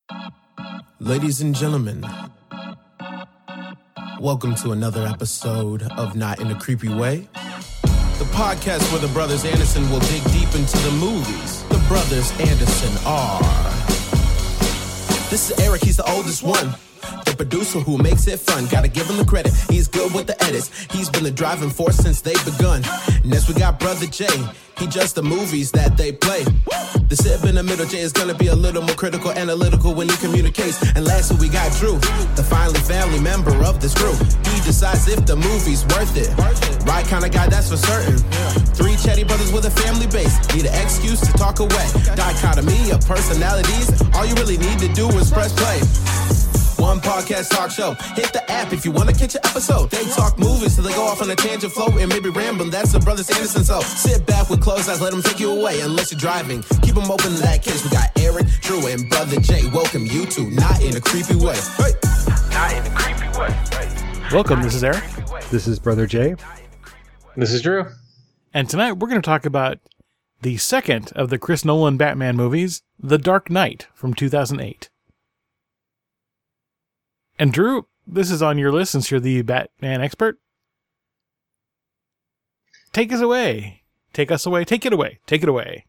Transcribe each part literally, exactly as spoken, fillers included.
Ladies and gentlemen, welcome to another episode of Not in a Creepy Way, the podcast where the brothers Anderson will dig deep into the movies. The brothers Anderson are... This is Eric, he's the oldest one. The producer who makes it fun. Gotta give him the credit, he's good with the edits. He's been the driving force since they've begun. Next we got Brother Jay, he judged the movies that they play. The sib in the middle, Jay is gonna be a little more critical, analytical when he communicates. And lastly we got Drew, the finally family member of this crew. He decides if the movie's worth it. Right kind of guy, that's for certain. Three chatty brothers with a family base, need an excuse to talk away. Dichotomy of personalities, all you really need to do is press play. One podcast talk show. Hit the app if you want to catch an episode. They talk movies till they go off on a tangent flow and maybe rambling. That's the brothers Anderson. So sit back with closed eyes, let them take you away. Unless you're driving, keep them open in that case. We got Eric, Drew, and Brother Jay. Welcome you to Not in a Creepy Way. Hey. Not in a Creepy Way. Hey. Welcome, this is Eric. This is Brother Jay. This is Drew. And tonight we're going to talk about the second of the Chris Nolan Batman movies, The Dark Knight from two thousand eight. And Drew, this is on your list since you're the Batman expert. Take us away. Take us away. Take it away. Take it away.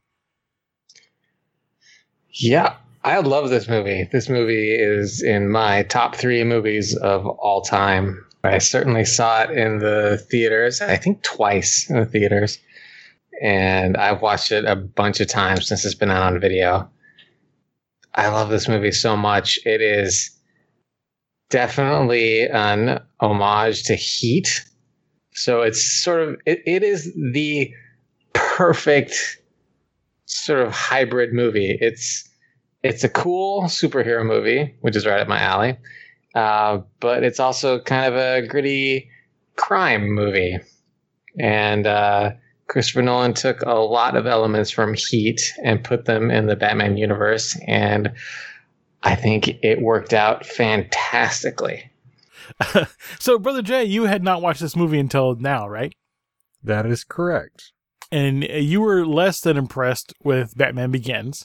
Yeah, I love this movie. This movie is in my top three movies of all time. I certainly saw it in the theaters, I think twice in the theaters. And I've watched it a bunch of times since it's been out on video. I love this movie so much. It is definitely an homage to Heat. So it's sort of, it, it is the perfect sort of hybrid movie. It's, it's a cool superhero movie, which is right up my alley. Uh, but it's also kind of a gritty crime movie. And uh, Christopher Nolan took a lot of elements from Heat and put them in the Batman universe. And I think it worked out fantastically. So, Brother Jay, you had not watched this movie until now, right? That is correct. And you were less than impressed with Batman Begins.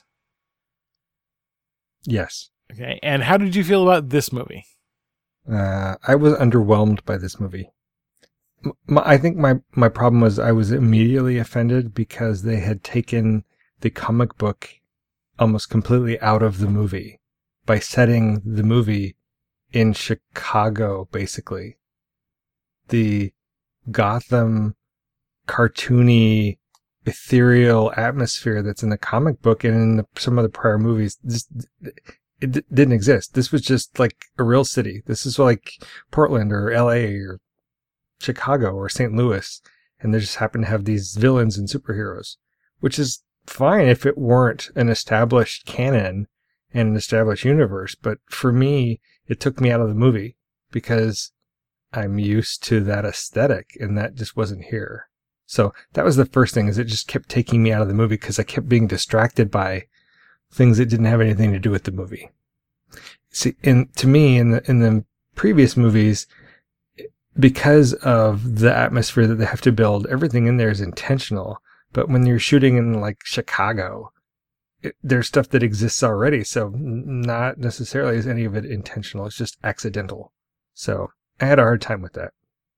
Yes. Okay. And how did you feel about this movie? Uh, I was underwhelmed by this movie. M- I think my, my problem was I was immediately offended because they had taken the comic book almost completely out of the movie by setting the movie in Chicago, basically. The Gotham cartoony, ethereal atmosphere that's in the comic book and in the, some of the prior movies, just, it d- didn't exist. This was just like a real city. This is like Portland or L A or Chicago or Saint Louis. And they just happen to have these villains and superheroes, which is fine if it weren't an established canon and an established universe. But for me, it took me out of the movie because I'm used to that aesthetic and that just wasn't here. So that was the first thing, is it just kept taking me out of the movie because I kept being distracted by things that didn't have anything to do with the movie. See, in, to me, in the, in the previous movies, because of the atmosphere that they have to build, everything in there is intentional. But when you're shooting in like Chicago, it, there's stuff that exists already. So not necessarily is any of it intentional. It's just accidental. So I had a hard time with that.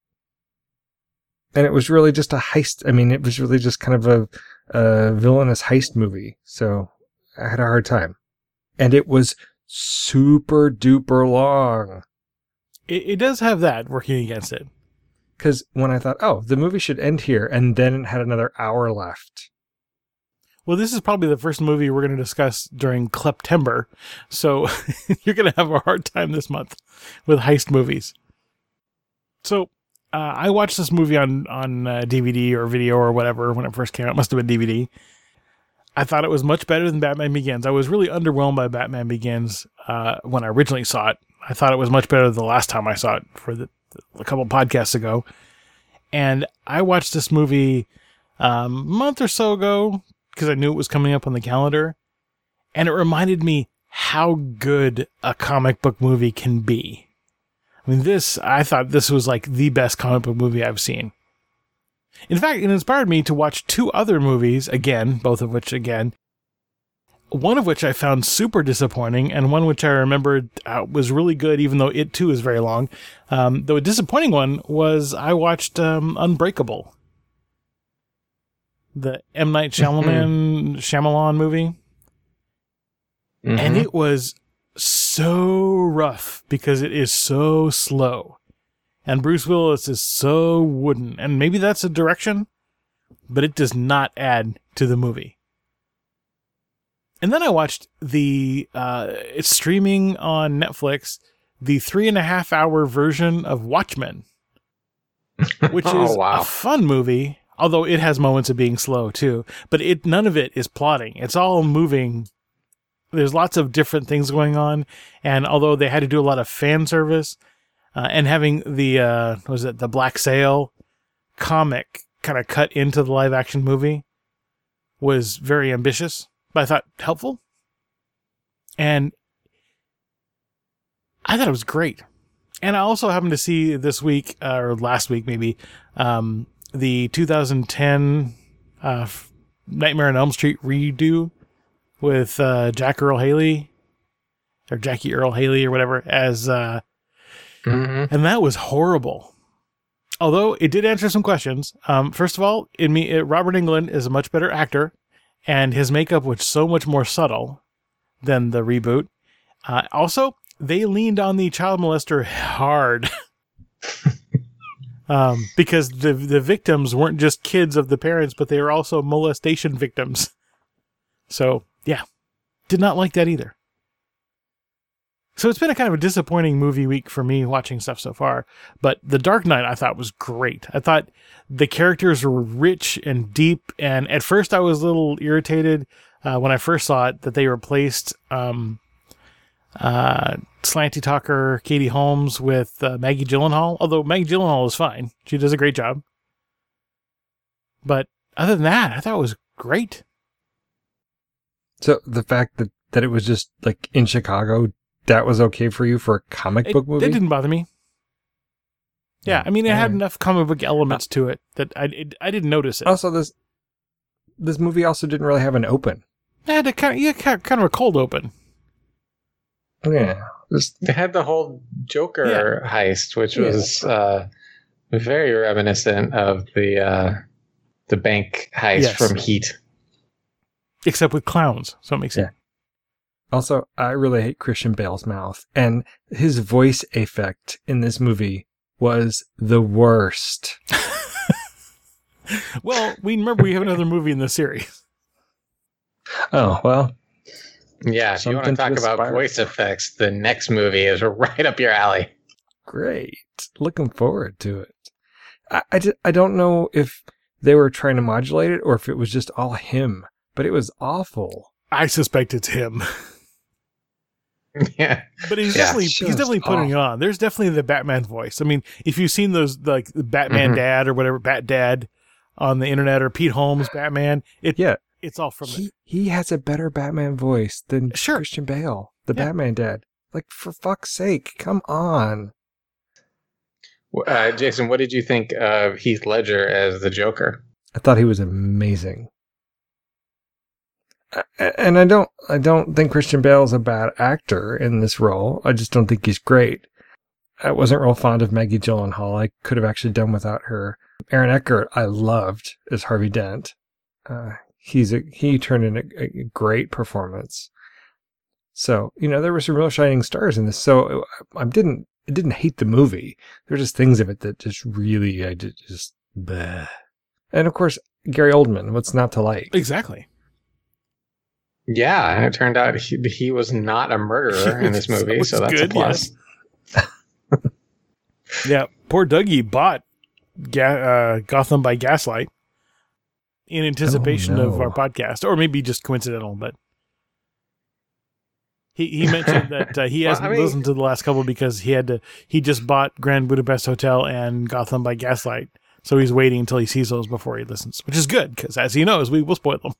And it was really just a heist. I mean, it was really just kind of a, a villainous heist movie. So I had a hard time. And it was super duper long. It, it does have that working against it. Because when I thought, oh, the movie should end here, and then it had another hour left. Well, this is probably the first movie we're going to discuss during Kleptember, so you're going to have a hard time this month with heist movies. So uh, I watched this movie on, on uh, D V D or video or whatever when it first came out. It must have been D V D. I thought it was much better than Batman Begins. I was really underwhelmed by Batman Begins uh, when I originally saw it. I thought it was much better the last time I saw it for the, a couple podcasts ago. And I watched this movie um, a month or so ago because I knew it was coming up on the calendar. And it reminded me how good a comic book movie can be. I mean, this, I thought this was like the best comic book movie I've seen. In fact, it inspired me to watch two other movies, again, both of which, again, one of which I found super disappointing, and one which I remembered uh, was really good, even though it too is very long. Um, the disappointing one was I watched um, Unbreakable, the M. Night Shyamalan Shyamalan movie, Mhm. and it was so rough because it is so slow, and Bruce Willis is so wooden, and maybe that's a direction, but it does not add to the movie. And then I watched the, uh, it's streaming on Netflix, the three and a half hour version of Watchmen, which Oh, is wow. a fun movie, although it has moments of being slow too. But it none of it is plotting. It's all moving. There's lots of different things going on. And although they had to do a lot of fan service, uh, and having the, uh, what was it, the Black Sail comic kind of cut into the live action movie was very ambitious. But I thought helpful. And I thought it was great. And I also happened to see this week, uh, or last week maybe, um, the two thousand ten uh, Nightmare on Elm Street redo with uh, Jack Earl Haley, or Jackie Earl Haley or whatever, as, uh, Mhm. and that was horrible. Although it did answer some questions. Um, first of all, in me, it, Robert Englund is a much better actor. And his makeup was so much more subtle than the reboot. Uh, also, they leaned on the child molester hard. um, because the the victims weren't just kids of the parents, but they were also molestation victims. So, yeah. Did not like that either. So it's been a kind of a disappointing movie week for me watching stuff so far. But The Dark Knight I thought was great. I thought the characters were rich and deep. And at first I was a little irritated uh, when I first saw it that they replaced um, uh, Slanty Talker Katie Holmes with uh, Maggie Gyllenhaal. Although Maggie Gyllenhaal is fine. She does a great job. But other than that, I thought it was great. So the fact that, that it was just like in Chicago, that was okay for you for a comic It, book movie? that didn't bother me. Yeah, I mean, it had Alright. enough comic book elements to it that I it, I didn't notice it. Also, this this movie also didn't really have an open. It had a kind of, yeah, kind of a cold open. Yeah. Just, They had the whole Joker heist, which Yeah. was uh, very reminiscent of the uh, the bank heist Yes. from Heat. Except with clowns, so it makes Yeah. sense. also, I really hate Christian Bale's mouth. And his voice effect in this movie was the worst. Well, we remember we have another movie in the series. Oh, well. Yeah, if you want to Something to talk about aspire voice for. effects, the next movie is right up your alley. Great. Looking forward to it. I, I, di- I don't know if they were trying to modulate it or if it was just all him, but it was awful. I suspect it's him, Yeah. but he's Yeah, definitely he's just definitely putting it awful. on. There's definitely the Batman voice. I mean, if you've seen those like the Batman Mhm. Dad or whatever Bat Dad on the internet or Pete Holmes Batman, it Yeah. it's all from He, he has a better Batman voice than Sure. Christian Bale, the Yeah. Batman dad. Like, for fuck's sake, come on. Uh, Jason, what did you think of Heath Ledger as the Joker? I thought he was amazing. A- And I don't, I don't think Christian Bale's a bad actor in this role. I just don't think he's great. I wasn't real fond of Maggie Gyllenhaal. I could have actually done without her. Aaron Eckhart, I loved as Harvey Dent. Uh, he's a, he turned in a, a great performance. So, you know, there were some real shining stars in this. So I didn't, I didn't hate the movie. There were just things of it that just really, I did just, bleh. And of course, Gary Oldman, what's not to like? exactly. Yeah, and it turned out he, he was not a murderer in this movie, Which so is that's good, a plus. Yeah, poor Dougie bought Ga- uh, Gotham by Gaslight in anticipation Oh, of no. our podcast, or maybe just coincidental, but he he mentioned that uh, he Well, hasn't I mean- listened to the last couple because he had to. He just bought Grand Budapest Hotel and Gotham by Gaslight, so he's waiting until he sees those before he listens, which is good because, as he knows, we will spoil them.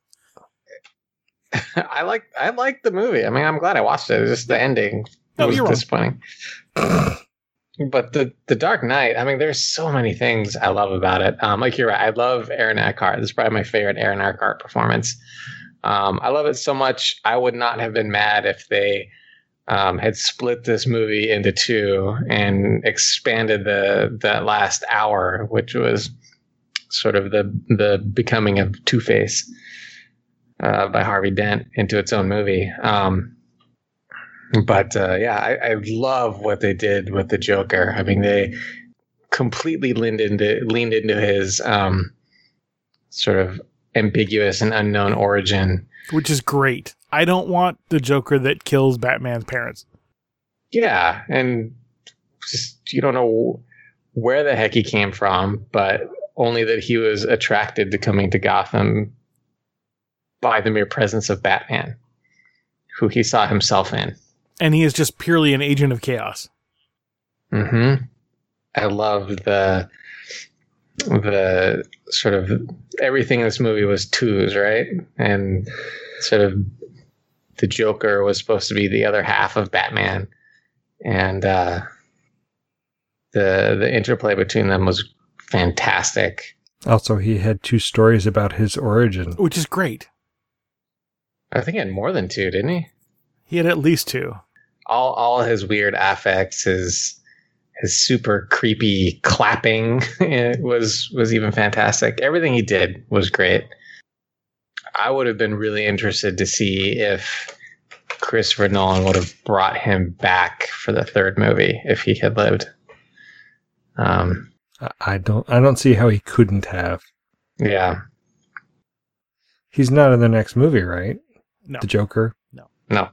I like I like the movie. I mean, I'm glad I watched it. It's just the ending No, was you're wrong. disappointing. But the the Dark Knight, I mean, there's so many things I love about it. Um, like you're right, I love Aaron Eckhart. This is probably my favorite Aaron Eckhart performance. Um, I love it so much. I would not have been mad if they um, had split this movie into two and expanded the that last hour, which was sort of the the becoming of Two-Face uh, by Harvey Dent, into its own movie. Um, but uh, yeah, I, I love what they did with the Joker. I mean, they completely leaned into leaned into his um, sort of ambiguous and unknown origin, which is great. I don't want the Joker that kills Batman's parents. Yeah, and just you don't know where the heck he came from, but only that he was attracted to coming to Gotham by the mere presence of Batman, who he saw himself in. And he is just purely an agent of chaos. Mm-hmm. I love the the sort of everything in this movie was twos, right? And sort of the Joker was supposed to be the other half of Batman, and uh, the the interplay between them was fantastic. Also, he had two stories about his origin, which is great. I think he had more than two, didn't he? He had at least two. All all his weird affects, his his super creepy clapping was was even fantastic. Everything he did was great. I would have been really interested to see if Christopher Nolan would have brought him back for the third movie if he had lived. Um, I don't. I don't see how he couldn't have. Yeah, he's not in the next movie, right? No, the Joker. No, no.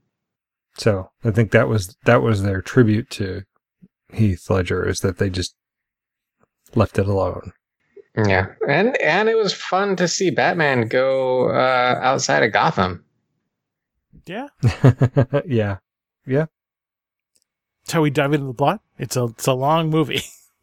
So I think that was that was their tribute to Heath Ledger, is that they just left it alone. Yeah, and and it was fun to see Batman go uh, outside of Gotham. Yeah, yeah, yeah. That's how we dive into the plot. It's a it's a long movie.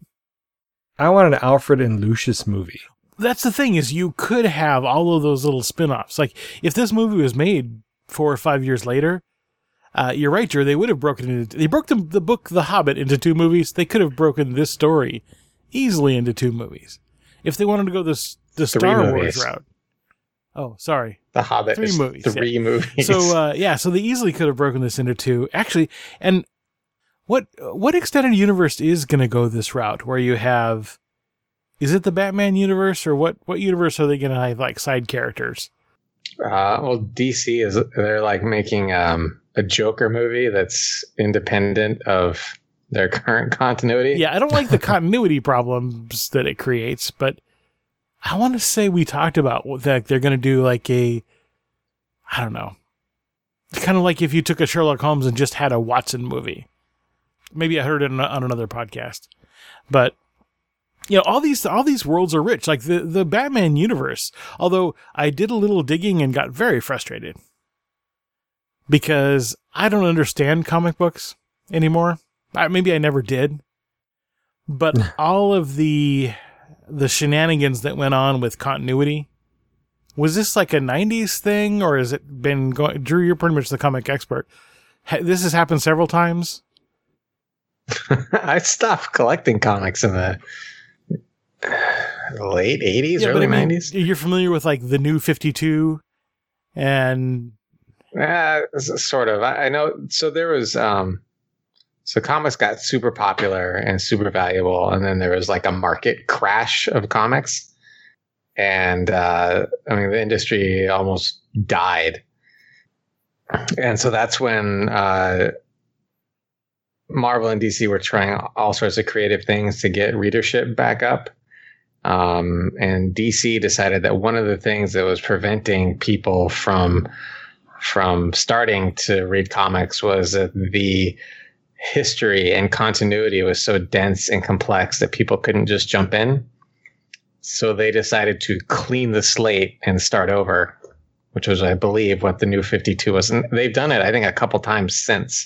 I want an Alfred and Lucius movie. That's the thing, is you could have all of those little spin-offs. Like, if this movie was made four or five years later, uh, you're right, Drew, they would have broken it into... They broke the, the book The Hobbit into two movies. They could have broken this story easily into two movies. If they wanted to go this the Star movies. Wars route. Oh, sorry. The Hobbit three is movies, three yeah. movies. So, uh, yeah, so they easily could have broken this into two. Actually, and what what extended universe is going to go this route, where you have... Is it the Batman universe, or what, what universe are they going to have, like, side characters? Uh, well, D C is, they're like making um, a Joker movie that's independent of their current continuity. Yeah, I don't like the continuity problems that it creates, but I want to say we talked about that they're going to do like a, I don't know, it's kind of like if you took a Sherlock Holmes and just had a Watson movie. Maybe I heard it on another podcast, but you know, all these all these worlds are rich. Like the, the Batman universe, although I did a little digging and got very frustrated because I don't understand comic books anymore. I, maybe I never did. But all of the the shenanigans that went on with continuity, was this like a nineties thing, or has it been going... Drew, you're pretty much the comic expert. Ha- this has happened several times? I stopped collecting comics in the late eighties, yeah, early I mean, nineties. You're familiar with like the New fifty-two and... Uh, sort of. I, I know. So there was... Um, so comics got super popular and super valuable, and then there was like a market crash of comics. And uh, I mean, the industry almost died. And so that's when uh, Marvel and D C were trying all sorts of creative things to get readership back up. Um, and D C decided that one of the things that was preventing people from from starting to read comics was that the history and continuity was so dense and complex that people couldn't just jump in. So they decided to clean the slate and start over, which was, I believe, what the New fifty-two was. And they've done it, I think, a couple times since.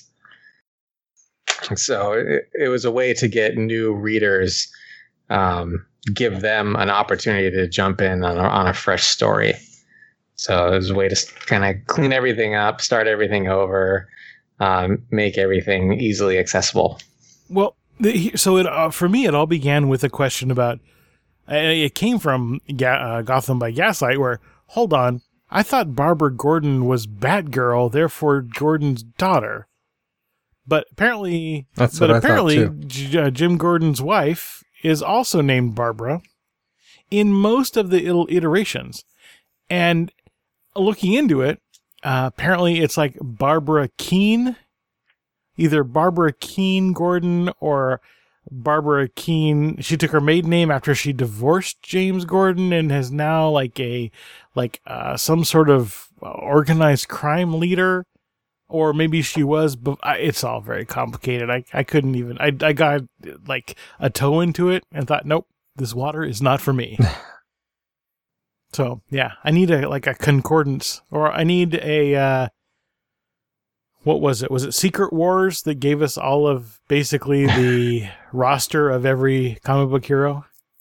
So it, it was a way to get new readers, um, give them an opportunity to jump in on a, on a fresh story. So it was a way to kind of clean everything up, start everything over, um, make everything easily accessible. Well, the, so it, uh, for me, it all began with a question about, uh, it came from Ga- uh, Gotham by Gaslight, where, hold on, I thought Barbara Gordon was Batgirl, therefore Gordon's daughter. But apparently, That's but what I apparently, thought too. J- uh, Jim Gordon's wife is also named Barbara in most of the il- iterations. And looking into it, uh, apparently it's like Barbara Keene, either Barbara Keene Gordon or Barbara Keene. She took her maiden name after she divorced James Gordon and has now like a like uh, some sort of organized crime leader. Or maybe she was, but I, it's all very complicated. I, I couldn't even, I, I got like a toe into it and thought, nope, this water is not for me. So yeah, I need a, like a concordance, or I need a, uh, what was it? Was it Secret Wars that gave us all of basically the roster of every comic book hero?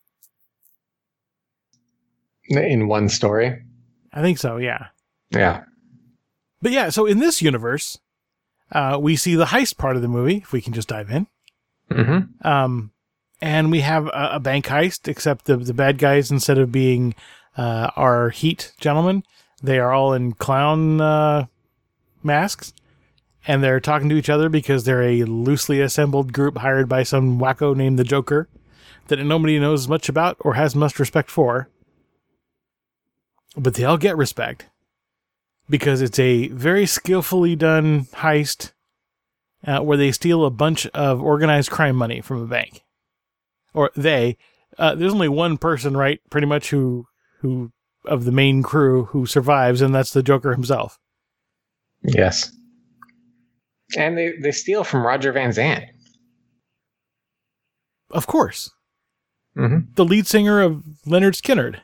In one story? I think so, yeah. Yeah. But yeah, so in this universe, uh, we see the heist part of the movie, if we can just dive in. Mm-hmm. Um, and we have a, a bank heist, except the, the bad guys, instead of being uh, our Heat gentlemen, they are all in clown uh, masks. And they're talking to each other because they're a loosely assembled group hired by some wacko named the Joker that nobody knows much about or has much respect for. But they all get respect. Because it's a very skillfully done heist uh, where they steal a bunch of organized crime money from a bank. Or they. Uh, there's only one person, right, pretty much, who who of the main crew who survives, and that's the Joker himself. Yes. And they, they steal from Roger Van Zant. Of course. Mm-hmm. The lead singer of Leonard Skinner.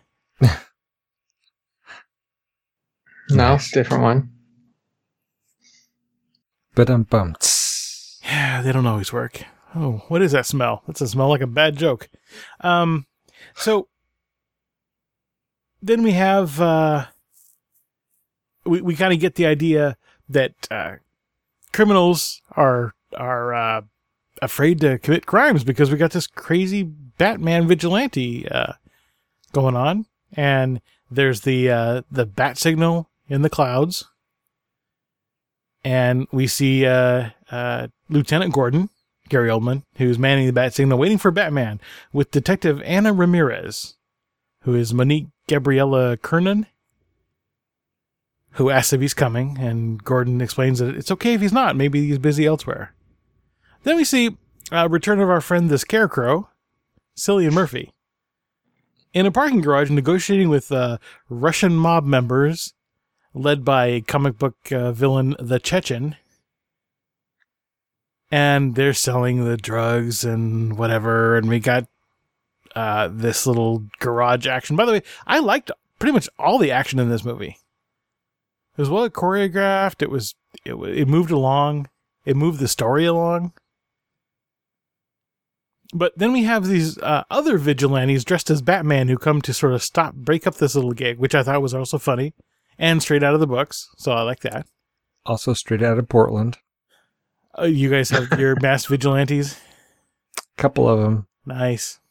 No, different one. But I'm bummed. Yeah, they don't always work. Oh, what is that smell? That's a smell like a bad joke. Um, so then we have uh, we we kind of get the idea that uh, criminals are are uh, afraid to commit crimes because we got this crazy Batman vigilante uh, going on, and there's the uh, the bat signal in the clouds, and we see uh, uh, Lieutenant Gordon, Gary Oldman, who's manning the bat signal, waiting for Batman, with Detective Anna Ramirez, who is Monique Gabriella Kernan, who asks if he's coming, and Gordon explains that it's okay if he's not. Maybe he's busy elsewhere. Then we see uh, return of our friend the Scarecrow, Cillian Murphy, in a parking garage negotiating with uh, Russian mob members led by comic book uh, villain the Chechen. And they're selling the drugs and whatever, and we got uh, this little garage action. By the way, I liked pretty much all the action in this movie. It was well choreographed. It was it, it moved along. It moved the story along. But then we have these uh, other vigilantes dressed as Batman who come to sort of stop, break up this little gig, which I thought was also funny and straight out of the books. So I like that. Also straight out of Portland. Uh, you guys have your masked vigilantes? Couple of them. Nice.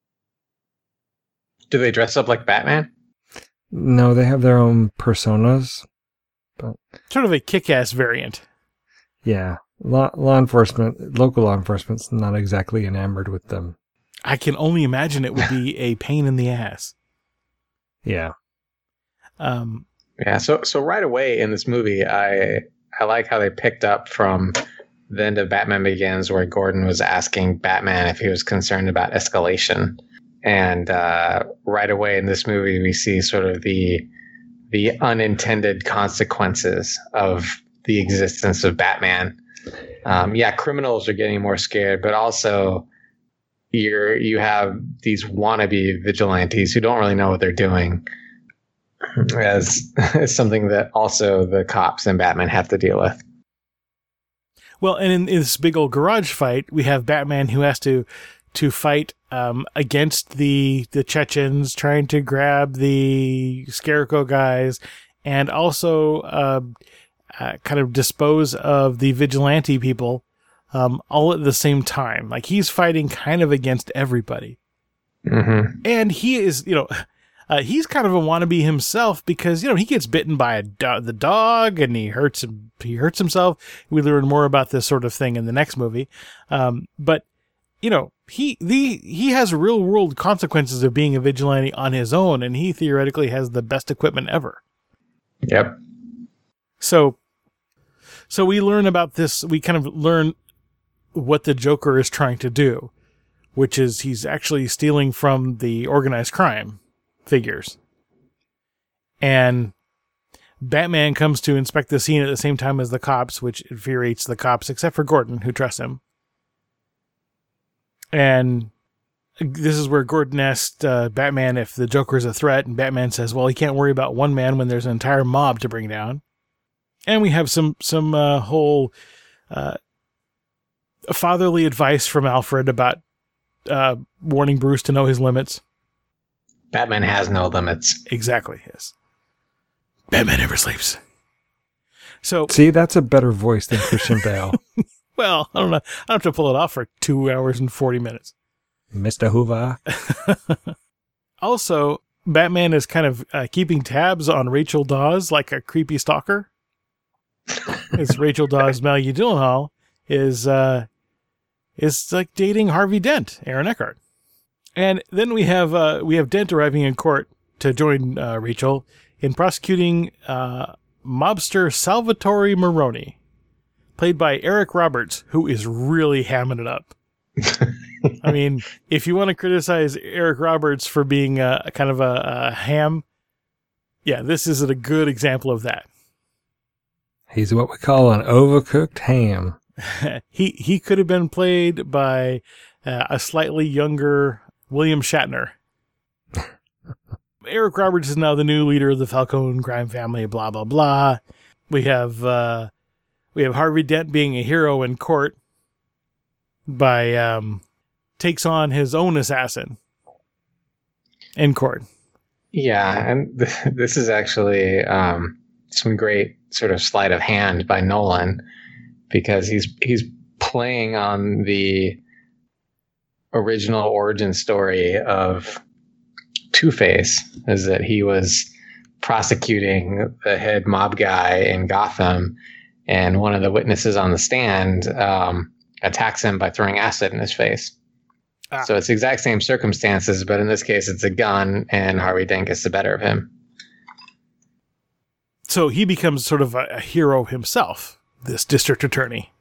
Do they dress up like Batman? No, they have their own personas. But Sort of a kick-ass variant. yeah, law, law enforcement, local law enforcement's not exactly enamored with them. I can only imagine it would be a pain in the ass. Yeah. Um, Yeah, so so right away in this movie, I I like how they picked up from the end of Batman Begins, where Gordon was asking Batman if he was concerned about escalation, and uh, right away in this movie we see sort of the the unintended consequences of the existence of Batman. Um, yeah, criminals are getting more scared, but also you're you have these wannabe vigilantes who don't really know what they're doing. As, as something that also the cops and Batman have to deal with. well, and in, in this big old garage fight, we have Batman who has to to fight um, against the the Chechens, trying to grab the Scarecrow guys, and also uh, uh, kind of dispose of the vigilante people, um, all at the same time. Like he's fighting kind of against everybody. Mm-hmm. And he is, you know, Uh, he's kind of a wannabe himself because, you know, he gets bitten by a do- the dog and he hurts him. He hurts himself. We learn more about this sort of thing in the next movie. Um, but, you know, he the he has real world consequences of being a vigilante on his own, and he theoretically has the best equipment ever. Yep. So, so we learn about this. We kind of learn what the Joker is trying to do, which is he's actually stealing from the organized crime figures. And Batman comes to inspect the scene at the same time as the cops, which infuriates the cops, except for Gordon, who trusts him. And this is where Gordon asked uh, Batman if the Joker is a threat, and Batman says, well, he can't worry about one man when there's an entire mob to bring down. And we have some, some uh, whole uh, fatherly advice from Alfred about uh, warning Bruce to know his limits. Batman has no limits. Exactly, yes. Batman never sleeps. So See, that's a better voice than Christian Bale. Well, I don't know. I don't have to pull it off for two hours and forty minutes. Mister Hoover. Also, Batman is kind of uh, keeping tabs on Rachel Dawes like a creepy stalker. It's Rachel Dawes, Maggie Gyllenhaal is uh, is like dating Harvey Dent, Aaron Eckhart, and then we have uh, we have Dent arriving in court to join uh, Rachel in prosecuting uh, mobster Salvatore Maroni, played by Eric Roberts, who is really hamming it up. I mean, if you want to criticize Eric Roberts for being a, a kind of a, a ham, yeah, this is a good example of that. He's what we call an overcooked ham. he he could have been played by uh, a slightly younger William Shatner. Eric Roberts is now the new leader of the Falcone crime family, blah, blah, blah. We have uh, we have Harvey Dent being a hero in court by um, takes on his own assassin in court. Yeah, and th- this is actually um, some great sort of sleight of hand by Nolan, because he's he's playing on the original origin story of Two-Face, is that he was prosecuting the head mob guy in Gotham, and one of the witnesses on the stand um, attacks him by throwing acid in his face. Ah. So it's the exact same circumstances, but in this case it's a gun, and Harvey Dent gets the better of him. So he becomes sort of a, a hero himself, this district attorney.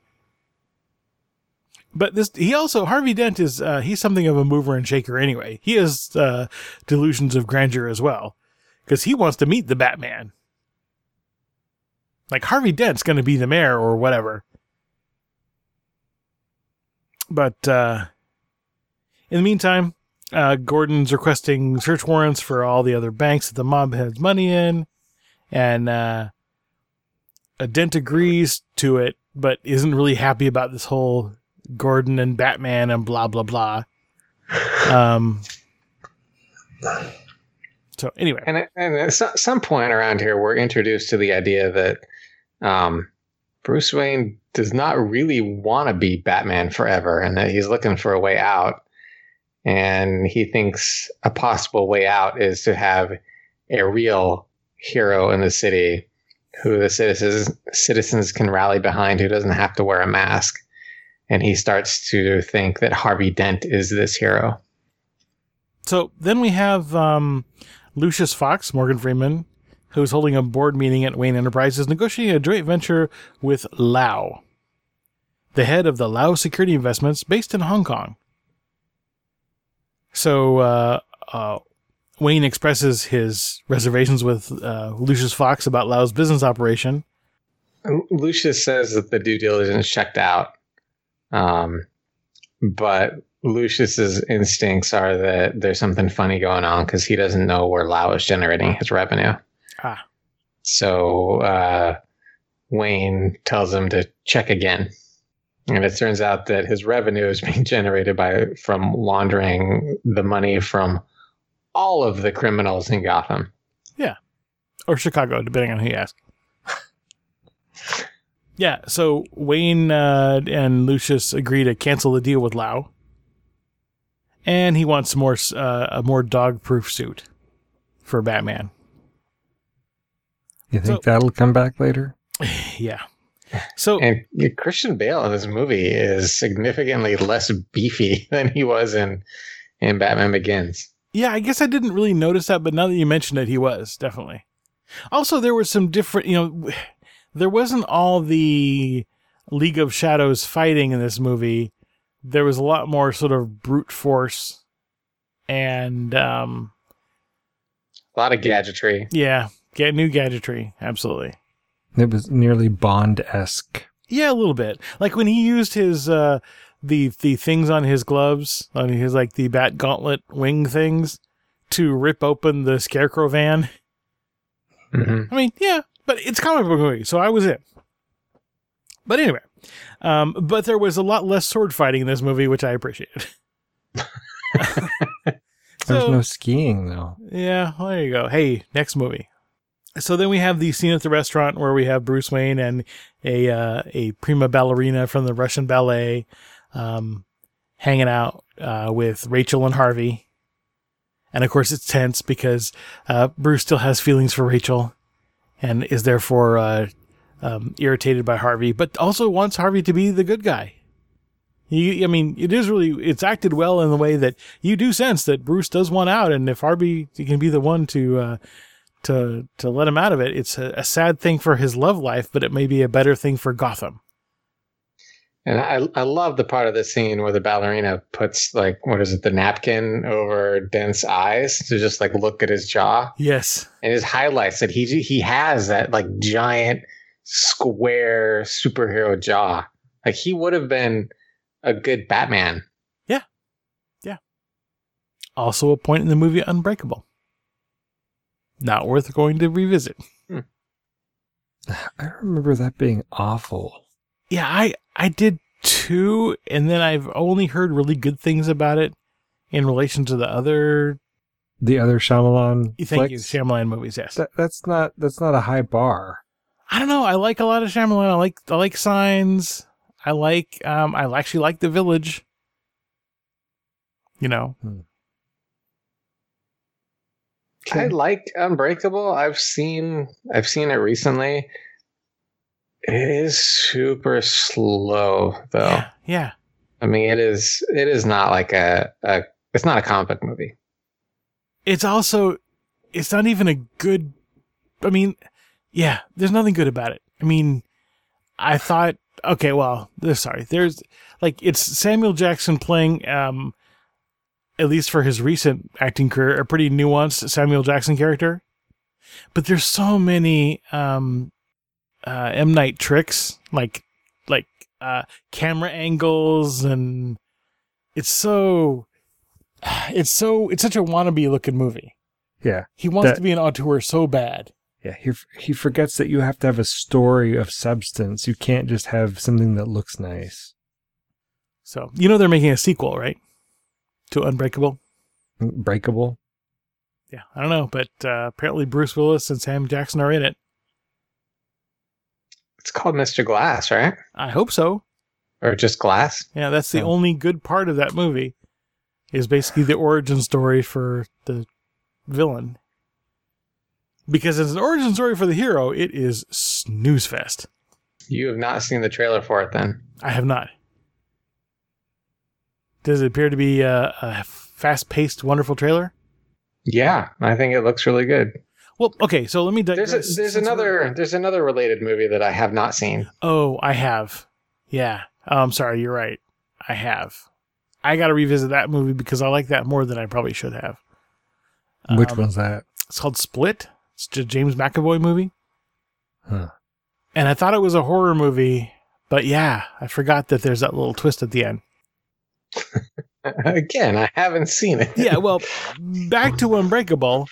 But this, he also, Harvey Dent is, uh, he's something of a mover and shaker anyway. He has uh, delusions of grandeur as well, because he wants to meet the Batman. Like, Harvey Dent's going to be the mayor or whatever. But uh, in the meantime, uh, Gordon's requesting search warrants for all the other banks that the mob has money in. And uh, Dent agrees to it, but isn't really happy about this whole Gordon and Batman and blah, blah, blah. Um. So anyway. And, and at some point around here, we're introduced to the idea that um, Bruce Wayne does not really want to be Batman forever, and that he's looking for a way out. And he thinks a possible way out is to have a real hero in the city who the citizens citizens can rally behind, who doesn't have to wear a mask. And he starts to think that Harvey Dent is this hero. So then we have um, Lucius Fox, Morgan Freeman, who's holding a board meeting at Wayne Enterprises, negotiating a joint venture with Lau, the head of the Lau Security Investments based in Hong Kong. So uh, uh, Wayne expresses his reservations with uh, Lucius Fox about Lau's business operation. Lucius says that the due diligence checked out. Um, but Lucius's instincts are that there's something funny going on because he doesn't know where Lau is generating his revenue. Ah. So uh, Wayne tells him to check again. And it turns out that his revenue is being generated by from laundering the money from all of the criminals in Gotham. Yeah. Or Chicago, depending on who you ask. Yeah, so Wayne uh, and Lucius agree to cancel the deal with Lau. And he wants more uh, a more dog-proof suit for Batman. You think So- that'll come back later? Yeah. So And Christian Bale in this movie is significantly less beefy than he was in, in Batman Begins. yeah, I guess I didn't really notice that, but now that you mentioned it, he was definitely. Also, there were some different, you know, there wasn't all the League of Shadows fighting in this movie. There was a lot more sort of brute force and, um, A lot of gadgetry. yeah, get new gadgetry. Absolutely. It was nearly Bond-esque. Yeah, a little bit. Like when he used his, uh, the, the things on his gloves, on his, like the bat gauntlet wing things to rip open the Scarecrow van. Mm-hmm. I mean, yeah, but it's comic book movie, so I was in. But anyway, um, but there was a lot less sword fighting in this movie, which I appreciated. There's So, no skiing, though. yeah, well, there you go. Hey, next movie. So then we have the scene at the restaurant where we have Bruce Wayne and a uh, a prima ballerina from the Russian ballet um, hanging out uh, with Rachel and Harvey. And of course, it's tense because uh, Bruce still has feelings for Rachel and is therefore uh, um, irritated by Harvey, but also wants Harvey to be the good guy. You, I mean, it is really, it's acted well in the way that you do sense that Bruce does want out, and if Harvey can be the one to uh, to to let him out of it, it's a, a sad thing for his love life, but it may be a better thing for Gotham. And I, I love the part of the scene where the ballerina puts, like, what is it, the napkin over Dent's eyes to just, like, look at his jaw. Yes. And his highlights that he he has that, like, giant, square superhero jaw. Like, he would have been a good Batman. Yeah. Yeah. Also a point in the movie Unbreakable. Not worth going to revisit. I remember that being awful. Yeah, I, I did too, and then I've only heard really good things about it in relation to the other, The other Shyamalan thank you, flicks, Shyamalan movies, yes. that, that's not that's not a high bar. I don't know, I like a lot of Shyamalan. I like I like Signs. I like um I actually like The Village. You know. I like Unbreakable. I've seen I've seen it recently. It is super slow, though. Yeah, yeah. I mean, it is. It is not like a. a it's not a comic book movie. It's also it's not even a good I mean, yeah, there's nothing good about it. I mean, I thought okay, well, there's sorry. There's like it's Samuel Jackson playing um at least for his recent acting career a pretty nuanced Samuel Jackson character. But there's so many um uh M Night tricks like like uh camera angles, and it's so it's so it's such a wannabe looking movie. Yeah, He wants That- to be an auteur so bad. yeah. He he forgets that you have to have a story of substance. You can't just have something that looks nice. So, you know they're making a sequel, right? To Unbreakable? Breakable. Yeah, I don't know, but uh, apparently Bruce Willis and Sam Jackson are in it. It's called Mister Glass, right? I hope so. Or just Glass? Yeah, that's the Oh. only good part of that movie is basically the origin story for the villain. Because as an origin story for the hero, it is snooze fest. You have not seen the trailer for it, then? I have not. Does it appear to be a, a fast-paced, wonderful trailer? Yeah, I think it looks really good. Well, okay, so let me digress. There's a, there's since we're- another there's another related movie that I have not seen. Oh, I have. Yeah. Oh, I'm sorry, you're right. I have. I got to revisit that movie because I like that more than I probably should have. Which Um, one's that? It's called Split. It's a James McAvoy movie. Huh. And I thought it was a horror movie, but yeah, I forgot that there's that little twist at the end. Again, I haven't seen it. Yeah, well, back to Unbreakable.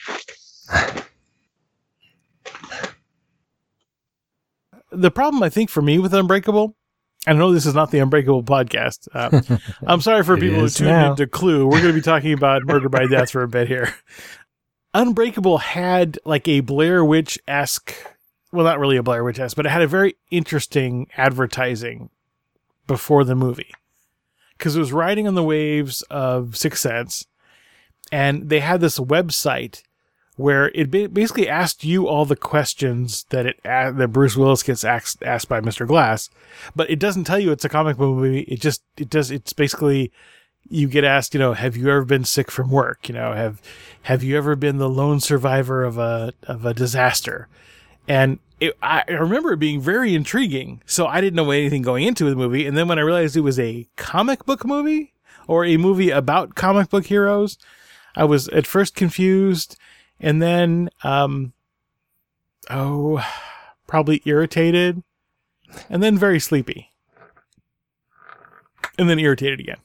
The problem, I think, for me with Unbreakable, I know this is not the Unbreakable podcast. Uh, I'm sorry for It people who is tuned now. into Clue. We're going to be talking about Murder by Death for a bit here. Unbreakable had like a Blair Witch-esque, well, not really a Blair Witch-esque, but it had a very interesting advertising before the movie. Because it was riding on the waves of Sixth Sense, and they had this website where it ba- basically asked you all the questions that it uh, that Bruce Willis gets asked asked by Mister Glass, but it doesn't tell you it's a comic book movie. It just it does. It's basically you get asked, you know, have you ever been sick from work? You know, have have you ever been the lone survivor of a of a disaster? And it, I remember it being very intriguing. So I didn't know anything going into the movie, and then when I realized it was a comic book movie or a movie about comic book heroes, I was at first confused. And then, um, oh, probably irritated, and then very sleepy, and then irritated again.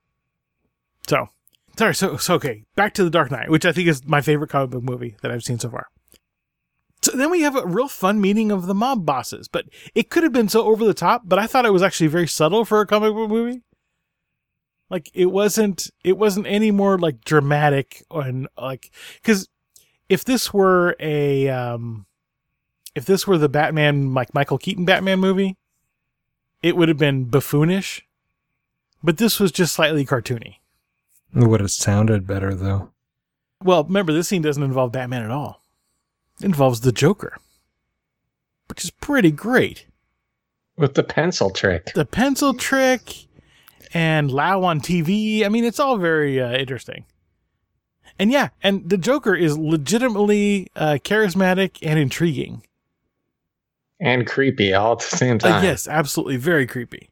So, sorry, so, so, okay, back to The Dark Knight, which I think is my favorite comic book movie that I've seen so far. So then we have a real fun meeting of the mob bosses, but it could have been so over the top, but I thought it was actually very subtle for a comic book movie. Like, it wasn't, it wasn't any more, like, dramatic, and, like, because if this were a, um, if this were the Batman, like Michael Keaton Batman movie, it would have been buffoonish, but this was just slightly cartoony. It would have sounded better, though. Well, remember, this scene doesn't involve Batman at all. It involves the Joker, which is pretty great. With the pencil trick. The pencil trick and Lau on T V. I mean, it's all very uh, interesting. And yeah, and the Joker is legitimately uh, charismatic and intriguing. And creepy all at the same time. Uh, yes, absolutely. Very creepy.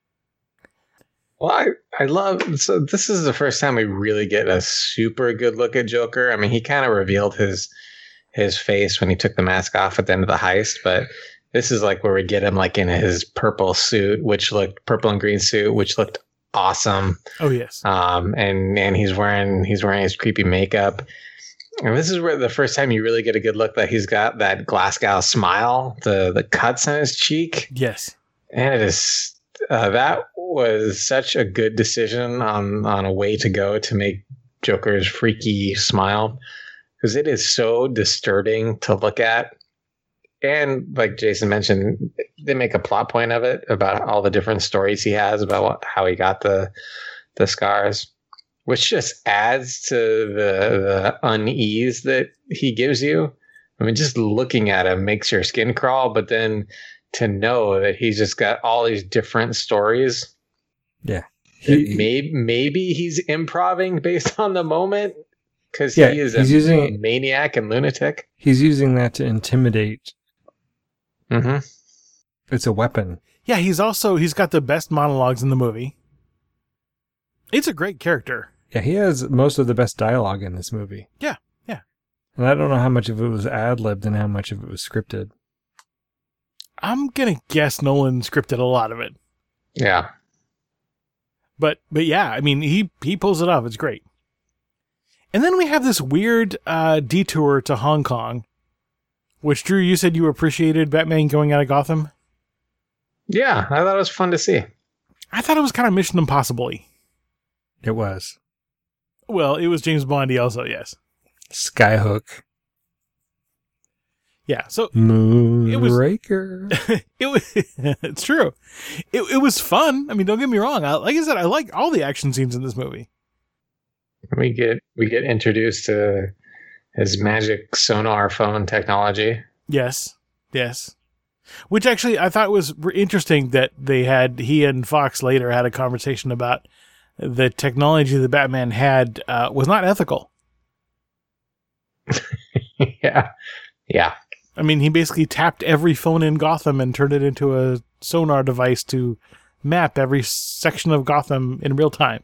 Well, I, I love... So this is the first time we really get a super good look at Joker. I mean, he kind of revealed his his face when he took the mask off at the end of the heist, but this is like where we get him like in his purple suit, which looked... Purple and green suit, which looked awesome. Oh yes. Um, and and he's wearing he's wearing his creepy makeup. And this is where the first time you really get a good look that he's got that Glasgow smile, the the cuts on his cheek. Yes. And it is uh, that was such a good decision on on a way to go to make Joker's freaky smile, because it is so disturbing to look at. And like Jason mentioned, they make a plot point of it about all the different stories he has about what, how he got the the scars, which just adds to the, the unease that he gives you. I mean, just looking at him makes your skin crawl, but then to know that he's just got all these different stories. Yeah. He, maybe, maybe he's improving based on the moment, because yeah, he is he's a using, maniac and lunatic. He's using that to intimidate. Mm-hmm. It's a weapon. Yeah, he's also, he's got the best monologues in the movie. It's a great character. Yeah, he has most of the best dialogue in this movie. Yeah, yeah. And I don't know how much of it was ad-libbed and how much of it was scripted. I'm going to guess Nolan scripted a lot of it. Yeah. But, but yeah, I mean, he, he pulls it off. It's great. And then we have this weird uh, detour to Hong Kong, which, Drew, you said you appreciated Batman going out of Gotham? Yeah, I thought it was fun to see. I thought it was kind of Mission Impossible-y. It was. Well, it was James Bondy also, yes. Skyhook. Yeah, so... Moonraker. It was, it's true. It, it was fun. I mean, don't get me wrong. I, like I said, I like all the action scenes in this movie. We get we get introduced to his magic sonar phone technology. Yes, yes. Which actually I thought was interesting that they had, he and Fox later had a conversation about the technology that Batman had uh, was not ethical. yeah, yeah. I mean, he basically tapped every phone in Gotham and turned it into a sonar device to map every section of Gotham in real time.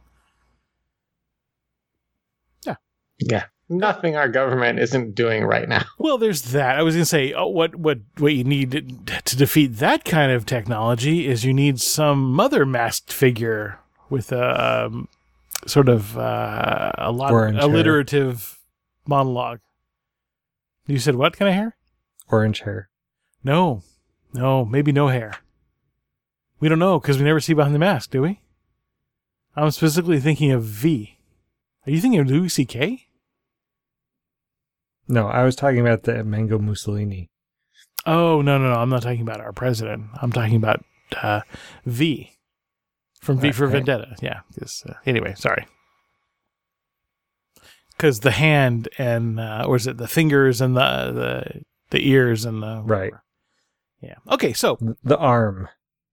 Yeah. Yeah. Nothing our government isn't doing right now. Well, there's that. I was going to say, oh, what, what, what you need to, to defeat that kind of technology is you need some other masked figure with a um, sort of uh, a lot Orange alliterative hair. Monologue. You said what kind of hair? Orange hair. No, no, maybe no hair. We don't know because we never see behind the mask, do we? I'm specifically thinking of V. Are you thinking of Louis C K? No, I was talking about the Mango Mussolini. Oh, no, no, no. I'm not talking about our president. I'm talking about uh, V. From V for Okay. Vendetta. Yeah. Just, uh, anyway, sorry. because the hand and uh, or is it the fingers and the the the ears and the Right. Yeah. Okay. So The arm.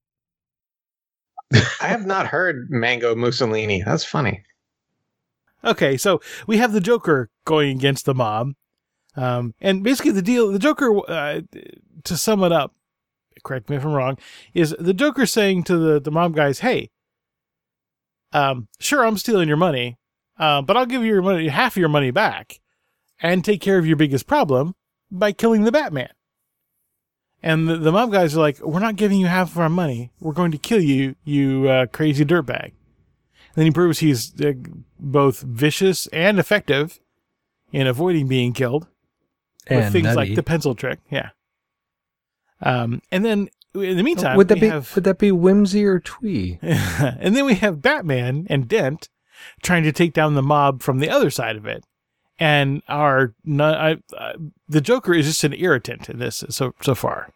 I have not heard Mango Mussolini. That's funny. okay. So we have the Joker going against the mob, um, and basically the deal. The Joker, uh, to sum it up, correct me if I'm wrong, is the Joker saying to the the mob guys, "Hey, um, sure, I'm stealing your money, uh, but I'll give you your money, half of your money back, and take care of your biggest problem by killing the Batman." And the, the mob guys are like, "We're not giving you half of our money. We're going to kill you, you uh, crazy dirtbag." And then he proves he's uh, both vicious and effective in avoiding being killed with And things nutty. like the pencil trick. Yeah. Um, and then in the meantime, would that we be have, would that be Whimsy or Twee? and then we have Batman and Dent trying to take down the mob from the other side of it. And our no, I, uh, the Joker is just an irritant in this so so far.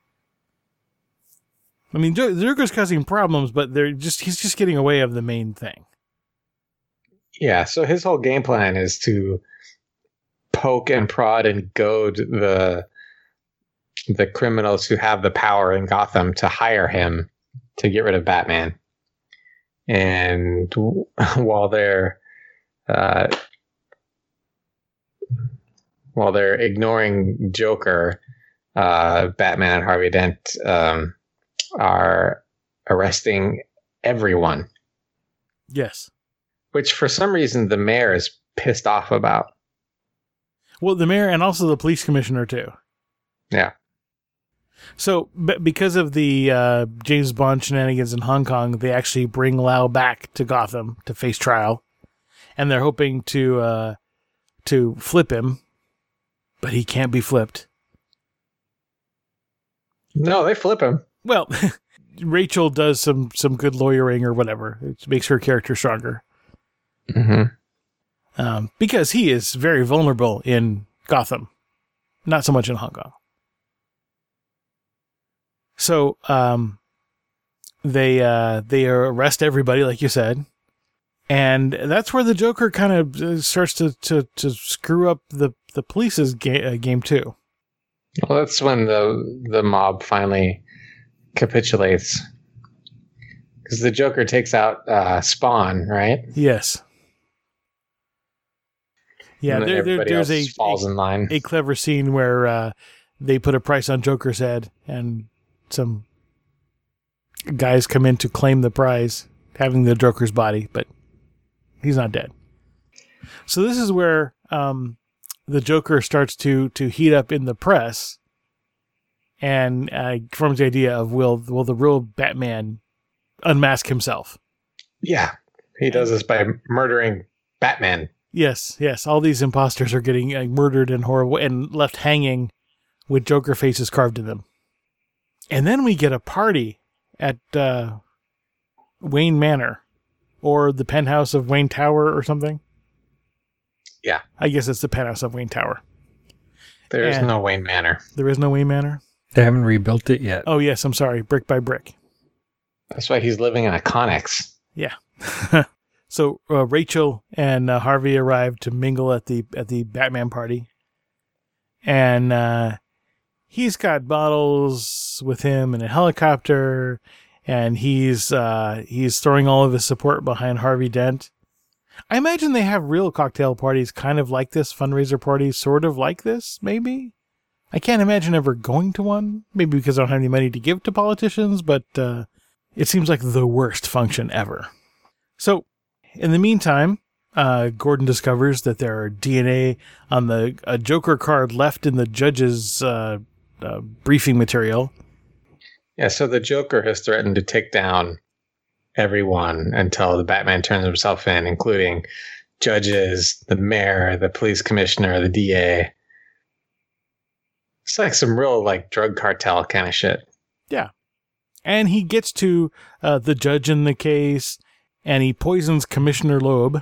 I mean, Jo- the Joker's causing problems, but they're just he's just getting away of the main thing. Yeah, so his whole game plan is to poke and prod and goad the the criminals who have the power in Gotham to hire him to get rid of Batman. And while they're uh, while they're ignoring Joker, uh, Batman and Harvey Dent um, are arresting everyone. Yes. Which, for some reason, the mayor is pissed off about. Well, the mayor and also the police commissioner too. Yeah. So, b- because of the uh, James Bond shenanigans in Hong Kong, they actually bring Lau back to Gotham to face trial, and they're hoping to uh, to flip him, but he can't be flipped. No, they flip him. Well, Rachel does some some good lawyering or whatever. It makes her character stronger. Mm-hmm. Um, because he is very vulnerable in Gotham, not so much in Hong Kong. So um, they uh, they arrest everybody, like you said, and that's where the Joker kind of starts to, to, to screw up the the police's ga- uh, game too. Well, that's when the the mob finally capitulates, because the Joker takes out uh, Spawn, right? Yes. Yeah, And then there, there, everybody there's else a, falls a in line. a clever scene where uh, they put a price on Joker's head, and some guys come in to claim the prize, having the Joker's body, but he's not dead. So this is where um, the Joker starts to to heat up in the press, and uh, forms the idea of will will the real Batman unmask himself? Yeah, he does this by murdering Batman. Yes, yes. All these imposters are getting uh, murdered and horrible and left hanging with Joker faces carved in them. And then we get a party at uh, Wayne Manor, or the penthouse of Wayne Tower or something. Yeah. I guess it's the penthouse of Wayne Tower. There is And- no Wayne Manor. There is no Wayne Manor? They haven't rebuilt it yet. Oh, yes, I'm sorry. Brick by brick. That's why he's living in a Connex. Yeah. So uh, Rachel and uh, Harvey arrived to mingle at the at the Batman party, and uh, he's got bottles with him and a helicopter, and he's uh, he's throwing all of his support behind Harvey Dent. I imagine they have real cocktail parties, kind of like this, fundraiser parties, sort of like this. Maybe I can't imagine ever going to one. Maybe because I don't have any money to give to politicians, but uh, it seems like the worst function ever. So. In the meantime, uh, Gordon discovers that there are D N A on the a Joker card left in the judge's uh, uh, briefing material. Yeah, so the Joker has threatened to take down everyone until the Batman turns himself in, including judges, the mayor, the police commissioner, the D A. It's like some real like drug cartel kind of shit. Yeah. And he gets to uh, the judge in the case, and he poisons Commissioner Loeb.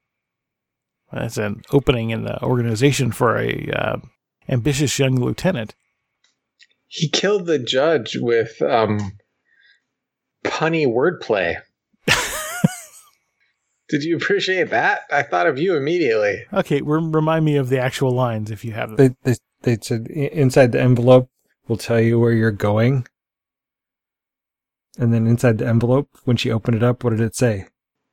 That's an opening in the organization for a uh, ambitious young lieutenant. He killed the judge with um, punny wordplay. Did you appreciate that? I thought of you immediately. Okay, re- remind me of the actual lines if you have them. They, they, they said "I- inside the envelope will tell you where you're going. And then inside the envelope, when she opened it up, what did it say?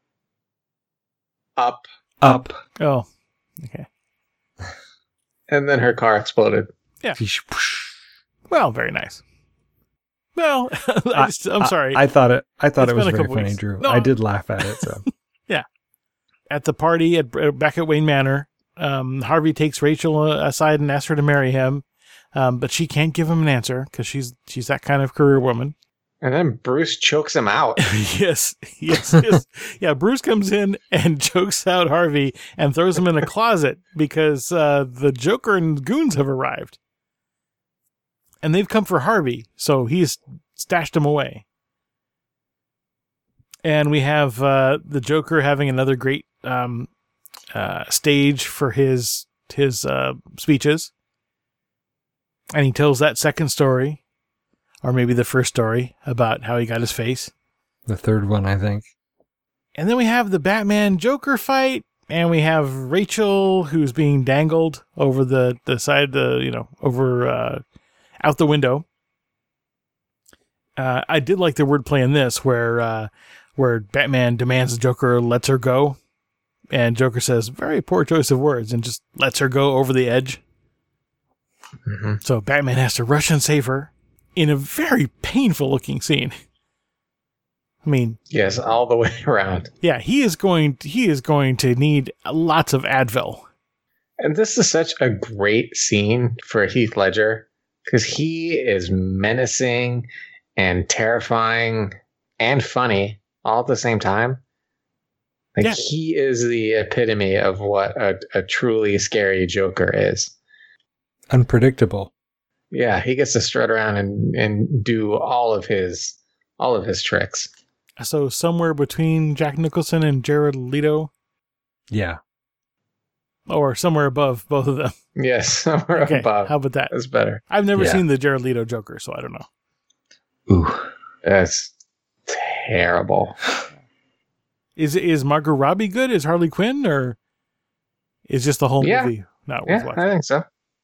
Up. Up. Oh, okay. And then her car exploded. Well, very nice. Well, I just, I'm sorry. I, I thought it. I thought It's it was been a very couple funny, weeks. Drew. No. I did laugh at it. So At the party at back at Wayne Manor, um, Harvey takes Rachel aside and asks her to marry him, um, but she can't give him an answer because she's she's that kind of career woman. And then Bruce chokes him out. yes, yes, yes. Yeah, Bruce comes in and chokes out Harvey and throws him in a closet because uh, the Joker and goons have arrived. And they've come for Harvey, so he's stashed him away. And we have uh, the Joker having another great um, uh, stage for his his uh, speeches. And he tells that second story, or maybe the first story, about how he got his face. the third one, I think. And then we have the Batman-Joker fight, and we have Rachel, who's being dangled over the, the side, the you know, over uh, out the window. Uh, I did like the wordplay in this, where uh, where Batman demands the Joker lets her go, and Joker says, very poor choice of words, and just lets her go over the edge. Mm-hmm. So Batman has to rush and save her in a very painful-looking scene. I mean, Yes, all the way around. yeah, he is going. He is going to need lots of Advil. And this is such a great scene for Heath Ledger because he is menacing and terrifying and funny all at the same time. Like Yeah. he is the epitome of what a, a truly scary Joker is. Unpredictable. Yeah, he gets to strut around and, and do all of his all of his tricks. So somewhere between Jack Nicholson and Jared Leto, Yeah. or somewhere above both of them. Yes, somewhere Okay, above. how about that? That's better. I've never Yeah. seen the Jared Leto Joker, so I don't know. Ooh. That's terrible. Is is Margot Robbie good? Is Harley Quinn, or is just the whole Yeah. movie not worth Yeah, watching? I think so.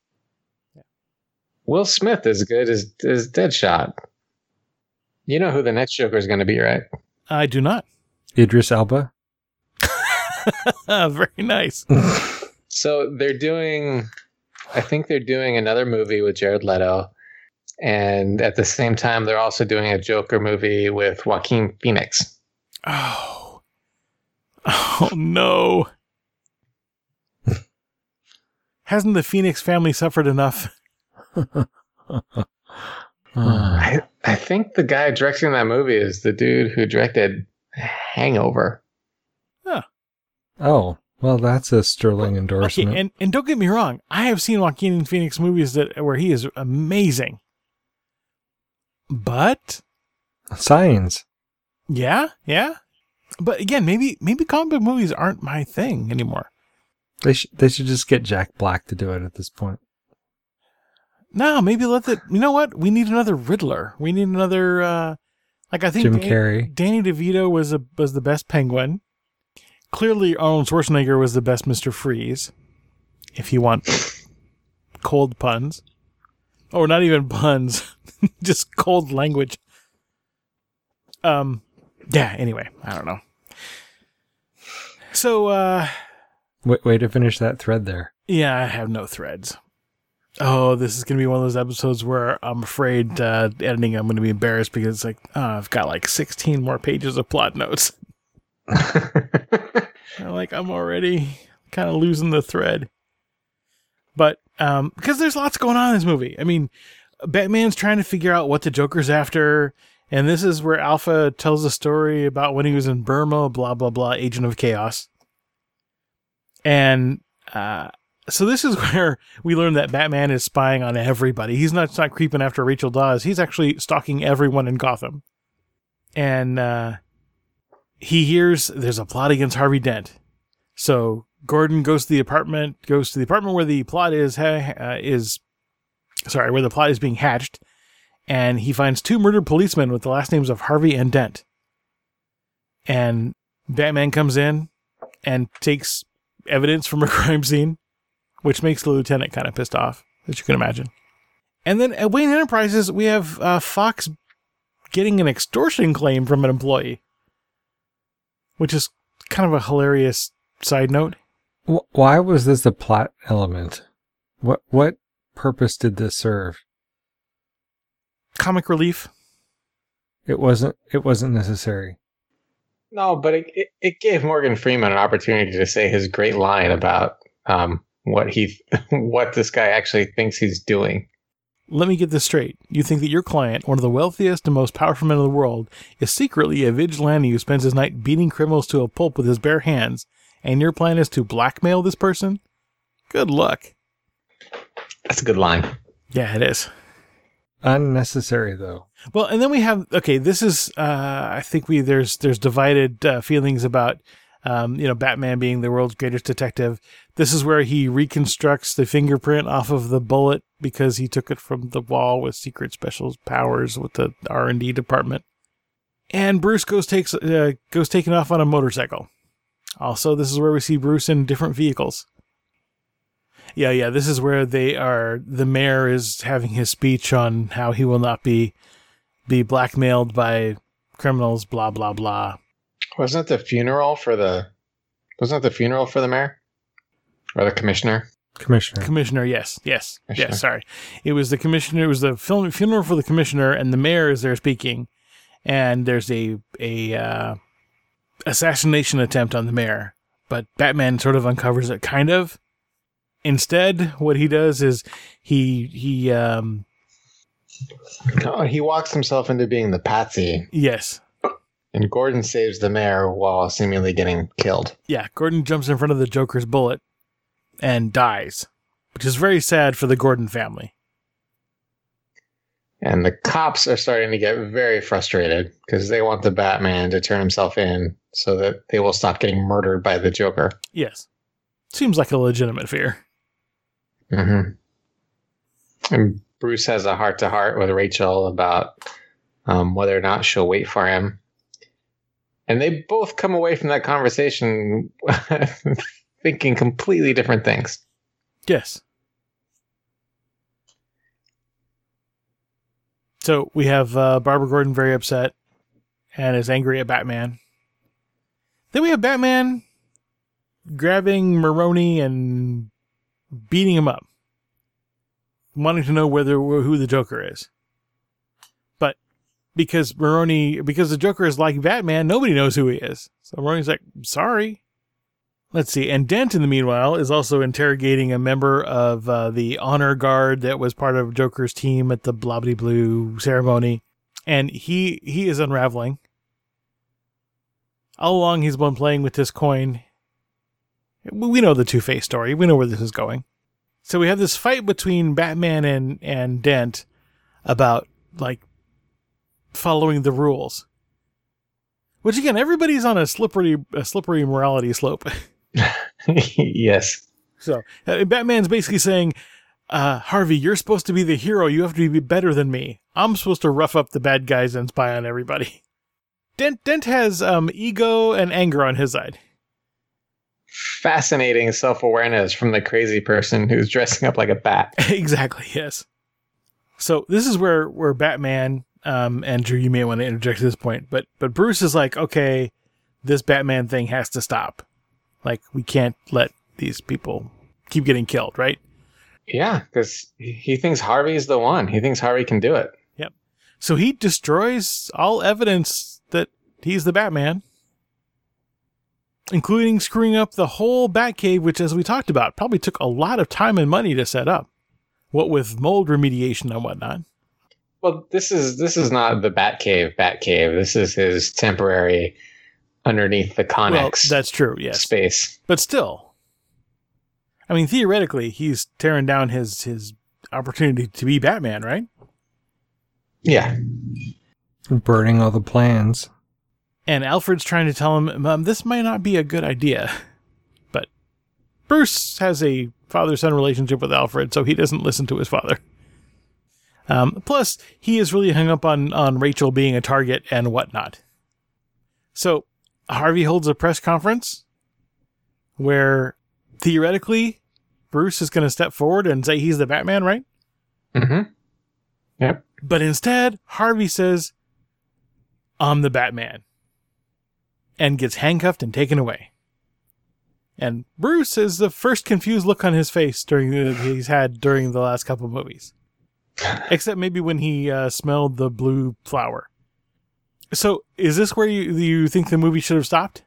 Will Smith is good as as Deadshot. You know who the next Joker is going to be, right? I do not. Idris Elba. Very nice. So they're doing, I think they're doing another movie with Jared Leto, and at the same time they're also doing a Joker movie with Joaquin Phoenix. Oh, oh no! Hasn't the Phoenix family suffered enough? I I think the guy directing that movie is the dude who directed Hangover. Oh, well, that's a sterling endorsement. Okay, and, and don't get me wrong, I have seen Joaquin Phoenix movies that where he is amazing. But Signs. yeah, yeah. But again, maybe maybe comic book movies aren't my thing anymore. They should they should just get Jack Black to do it at this point. No, maybe let the you know what? We need another Riddler. We need another uh like I think Jim Dan- Carrey. Danny DeVito was a was the best Penguin. Clearly Arnold Schwarzenegger was the best Mister Freeze. If you want cold puns. Or not even puns. Just cold language. Um yeah, anyway, I don't know. So uh Wait, way to finish that thread there. yeah, I have no threads. Oh, this is going to be one of those episodes where I'm afraid uh, editing, I'm going to be embarrassed because it's like, oh, I've got like sixteen more pages of plot notes. I'm like, I'm already kind of losing the thread. But um, because there's lots going on in this movie. I mean, Batman's trying to figure out what the Joker's after. And this is where Alpha tells a story about when he was in Burma, blah, blah, blah, Agent of Chaos. And uh, so this is where we learn that Batman is spying on everybody. He's not, not creeping after Rachel Dawes. He's actually stalking everyone in Gotham. And uh, he hears there's a plot against Harvey Dent. So Gordon goes to the apartment, goes to the apartment where the plot is, uh, is sorry, where the plot is being hatched. And he finds two murdered policemen with the last names of Harvey and Dent. And Batman comes in and takes evidence from a crime scene, which makes the lieutenant kind of pissed off, as you can imagine. And then at Wayne Enterprises, we have uh, Fox getting an extortion claim from an employee, which is kind of a hilarious side note. Why was this a plot element? What what purpose did this serve? Comic relief. It wasn't. It wasn't necessary. No, but it, it, it gave Morgan Freeman an opportunity to say his great line about um, what he, what this guy actually thinks he's doing. Let me get this straight. You think that your client, one of the wealthiest and most powerful men in the world, is secretly a vigilante who spends his night beating criminals to a pulp with his bare hands, and your plan is to blackmail this person? Good luck. That's a good line. Yeah, it is. Unnecessary, though. Well, and then we have, okay, this is, uh, I think we, there's, there's divided uh, feelings about, um, you know, Batman being the world's greatest detective. This is where he reconstructs the fingerprint off of the bullet because he took it from the wall with secret special powers with the R and D department. And Bruce goes takes uh, goes taking off on a motorcycle. Also, this is where we see Bruce in different vehicles. Yeah, yeah, this is where they are, the mayor is having his speech on how he will not be be blackmailed by criminals, blah, blah, blah. Wasn't it the funeral for the, wasn't it the funeral for the mayor? Or the commissioner? Commissioner. Commissioner, yes, yes, Commissioner. yes, sorry. It was the commissioner, it was the film, funeral for the commissioner, and the mayor is there speaking, and there's a, a uh, assassination attempt on the mayor, but Batman sort of uncovers it, kind of. Instead, what he does is he, he, um... Oh, he walks himself into being the patsy. Yes. And Gordon saves the mayor while seemingly getting killed. Yeah, Gordon jumps in front of the Joker's bullet and dies, which is very sad for the Gordon family. And the cops are starting to get very frustrated because they want the Batman to turn himself in so that they will stop getting murdered by the Joker. Yes. Seems like a legitimate fear. Mm-hmm. And Bruce has a heart-to-heart with Rachel about um, whether or not she'll wait for him. And they both come away from that conversation thinking completely different things. Yes. So we have uh, Barbara Gordon very upset and is angry at Batman. Then we have Batman grabbing Maroni and beating him up, wanting to know whether who the Joker is. But because Maroni, because the Joker is like Batman, nobody knows who he is. So Maroni's like, sorry. Let's see. And Dent, in the meanwhile, is also interrogating a member of uh, the honor guard that was part of Joker's team at the Blobbity Blue ceremony. And he, he is unraveling. All along, he's been playing with this coin. We know the Two-Face story. We know where this is going. So we have this fight between Batman and, and Dent about, like, following the rules. Which, again, everybody's on a slippery a slippery morality slope. Yes. So uh, Batman's basically saying, uh, Harvey, you're supposed to be the hero. You have to be better than me. I'm supposed to rough up the bad guys and spy on everybody. Dent, Dent has um, ego and anger on his side. Fascinating self-awareness from the crazy person who's dressing up like a bat. Exactly, yes. So this is where, where Batman, um, and Drew, you may want to interject at this point, but, but Bruce is like, okay, this Batman thing has to stop. Like, we can't let these people keep getting killed, right? Yeah, because he thinks Harvey's the one. He thinks Harvey can do it. Yep. So he destroys all evidence that he's the Batman, including screwing up the whole Batcave, which, as we talked about, probably took a lot of time and money to set up. What with mold remediation and whatnot. Well, this is this is not the Batcave, Batcave. This is his temporary underneath the Connex. Well, that's true, yes. Space. But still, I mean, theoretically, he's tearing down his his opportunity to be Batman, right? Yeah. Burning all the plans. And Alfred's trying to tell him, Mom, this might not be a good idea. But Bruce has a father-son relationship with Alfred, so he doesn't listen to his father. Um, plus, he is really hung up on, on Rachel being a target and whatnot. So Harvey holds a press conference, where theoretically Bruce is going to step forward and say he's the Batman, right? Mm-hmm. Yep. But instead, Harvey says, I'm the Batman, and gets handcuffed and taken away. And Bruce is the first confused look on his face during the, he's had during the last couple of movies. Except maybe when he uh, smelled the blue flower. So, is this where you you think the movie should have stopped?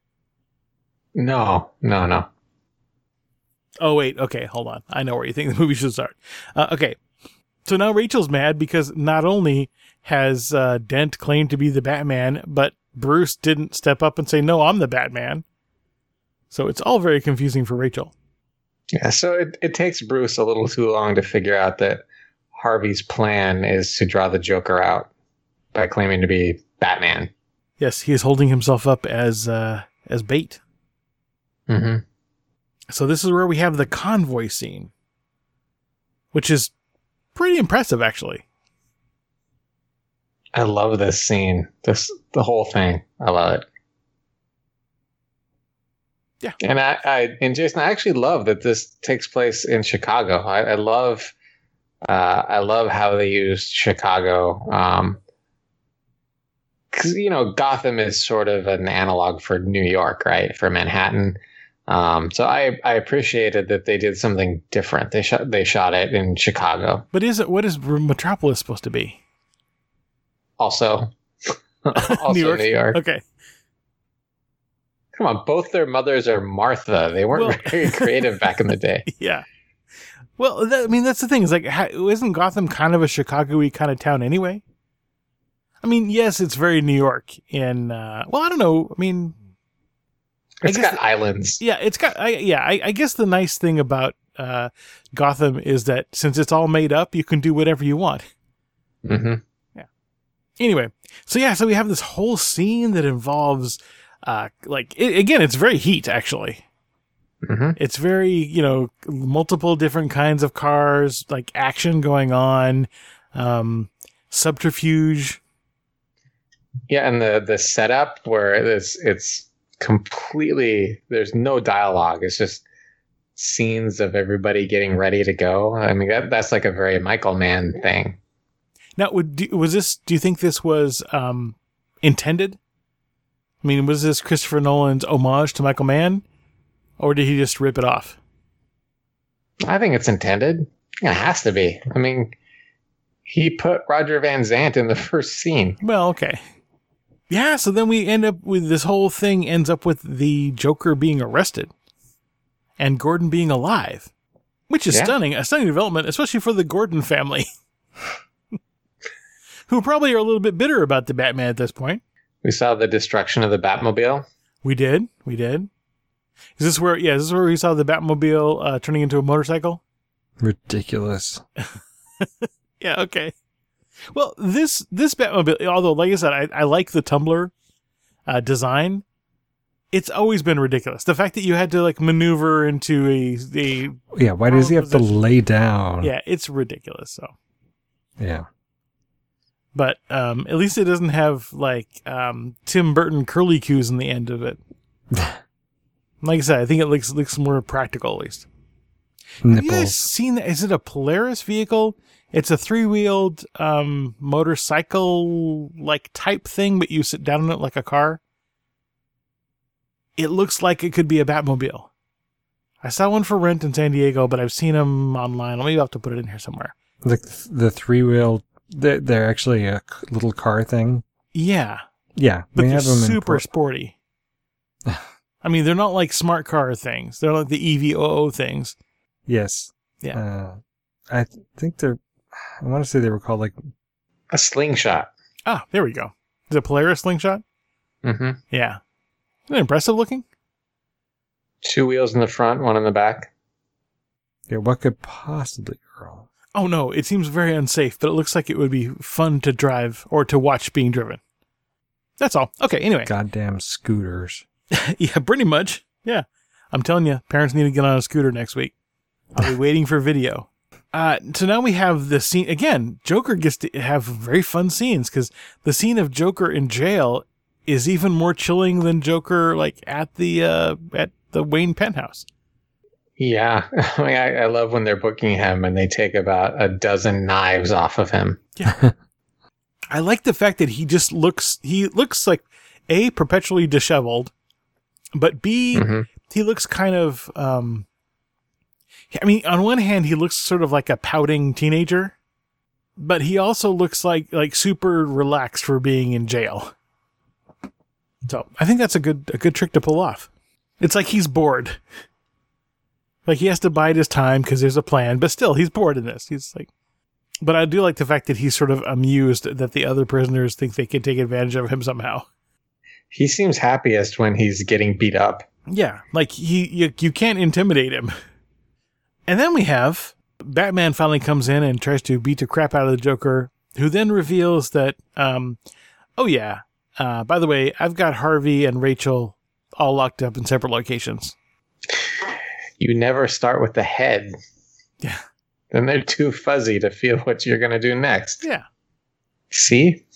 No, no, no. Oh, wait. Okay, hold on. I know where you think the movie should start. Uh, okay. So now Rachel's mad because not only has uh, Dent claimed to be the Batman, but Bruce didn't step up and say, no, I'm the Batman. So it's all very confusing for Rachel. Yeah, so it, it takes Bruce a little too long to figure out that Harvey's plan is to draw the Joker out by claiming to be Batman. Yes, he is holding himself up as uh, as bait. Mm-hmm. So this is where we have the convoy scene, which is pretty impressive, actually. I love this scene. This the whole thing. I love it. Yeah. And I, I and Jason, I actually love that this takes place in Chicago. I, I love uh, I love how they used Chicago. Um, because you know, Gotham is sort of an analog for New York, right? For Manhattan. Um, so I, I appreciated that they did something different. They shot they shot it in Chicago. But is it what is Metropolis supposed to be? Also, also New York? New York. Okay. Come on, both their mothers are Martha. They weren't Well, very creative back in the day. Yeah. Well, that, I mean, that's the thing. Is like, ha, isn't Gotham kind of a Chicago-y kind of town anyway? I mean, yes, it's very New York. In uh, well, I don't know. I mean, It's I guess got the, islands. Yeah, it's got. I, yeah, I, I guess the nice thing about uh, Gotham is that since it's all made up, you can do whatever you want. Mm-hmm. Yeah. Anyway, so yeah, so we have this whole scene that involves, uh, like it, again, it's very Heat actually. Mm-hmm. It's very, you know, multiple different kinds of cars, like action going on, um, subterfuge. Yeah, and the the setup where it's it's completely there's no dialogue. It's just scenes of everybody getting ready to go. I mean, that that's like a very Michael Mann thing. Now, would do, was this? Do you think this was um, intended? I mean, was this Christopher Nolan's homage to Michael Mann, or did he just rip it off? I think it's intended. It has to be. I mean, he put Roger Van Zant in the first scene. Well, okay. Yeah, so then we end up with this whole thing ends up with the Joker being arrested and Gordon being alive, which is Yeah. stunning, a stunning development, especially for the Gordon family, who probably are a little bit bitter about the Batman at this point. We saw the destruction of the Batmobile. We did, we did. Is this where, yeah, is this where we saw the Batmobile uh, turning into a motorcycle? Ridiculous. Yeah, okay. Well, this this Batmobile, although like I said, I, I like the Tumbler uh, design. It's always been ridiculous. The fact that you had to like maneuver into a a Yeah, why does he have to position. lay down? Yeah, it's ridiculous. So, Yeah. but um, at least it doesn't have like um, Tim Burton curly cues in the end of it. Like I said, I think it looks looks more practical at least. Have you guys Nipples. seen that? Is it a Polaris vehicle? It's a three-wheeled um, motorcycle-like type thing, but you sit down in it like a car. It looks like it could be a Batmobile. I saw one for rent in San Diego, but I've seen them online. Maybe I'll have to put it in here somewhere. Like the, the three wheel, they're, they're actually a c- little car thing. Yeah, Yeah, but we they're have them in super Port- sporty. I mean, they're not like smart car things. They're like the E V O O things. Yes. Yeah. Uh, I th- think they're. I want to say they were called like. A slingshot. Ah, there we go. Is it Polaris slingshot? Mm-hmm. Yeah. Isn't it impressive looking? Two wheels in the front, one in the back. Yeah, what could possibly go wrong? Oh no, it seems very unsafe, but it looks like it would be fun to drive or to watch being driven. That's all. Okay, anyway. Goddamn scooters. Yeah, pretty much. Yeah. I'm telling you, parents need to get on a scooter next week. I'll be waiting for video. Uh, so now we have the scene. Again, Joker gets to have very fun scenes because the scene of Joker in jail is even more chilling than Joker like at the uh, at the Wayne penthouse. Yeah. I mean, I, I love when they're booking him and they take about a dozen knives off of him. Yeah. I like the fact that he just looks, he looks like, A, perpetually disheveled, but B, mm-hmm. he looks kind of, um, I mean, on one hand, he looks sort of like a pouting teenager, but he also looks like, like super relaxed for being in jail. So I think that's a good, a good trick to pull off. It's like he's bored. Like he has to bide his time because there's a plan, but still he's bored in this. He's like, but I do like the fact that he's sort of amused that the other prisoners think they can take advantage of him somehow. He seems happiest when he's getting beat up. Yeah, like he, you, you can't intimidate him. And then we have Batman finally comes in and tries to beat the crap out of the Joker, who then reveals that, um, oh yeah, uh, by the way, I've got Harvey and Rachel all locked up in separate locations. You never start with the head. Yeah. Then they're too fuzzy to feel what you're going to do next. Yeah. See?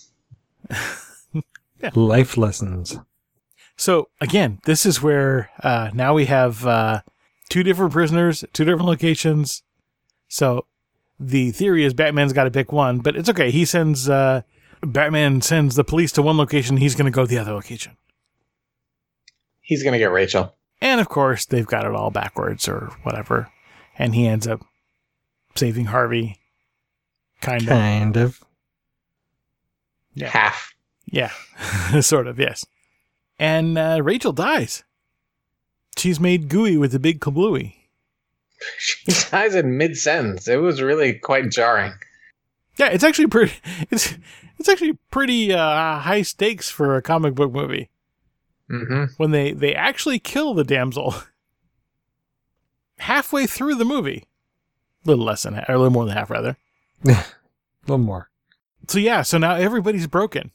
Yeah. Life lessons. So, again, this is where uh, now we have uh, two different prisoners, two different locations. So, the theory is Batman's got to pick one, but it's okay. He sends, uh, Batman sends the police to one location, he's going to go to the other location. He's going to get Rachel. And, of course, they've got it all backwards or whatever. And he ends up saving Harvey. Kind of. Kind of. Yeah. Half. Yeah. Sort of, yes. And uh, Rachel dies. She's made gooey with the big kablooey. She dies in mid-sentence. It was really quite jarring. Yeah, it's actually pretty. It's it's actually pretty uh, high stakes for a comic book movie. Mm-hmm. When they, they actually kill the damsel halfway through the movie, a little less than half, or a little more than half, rather. A little more. So yeah, so now everybody's broken.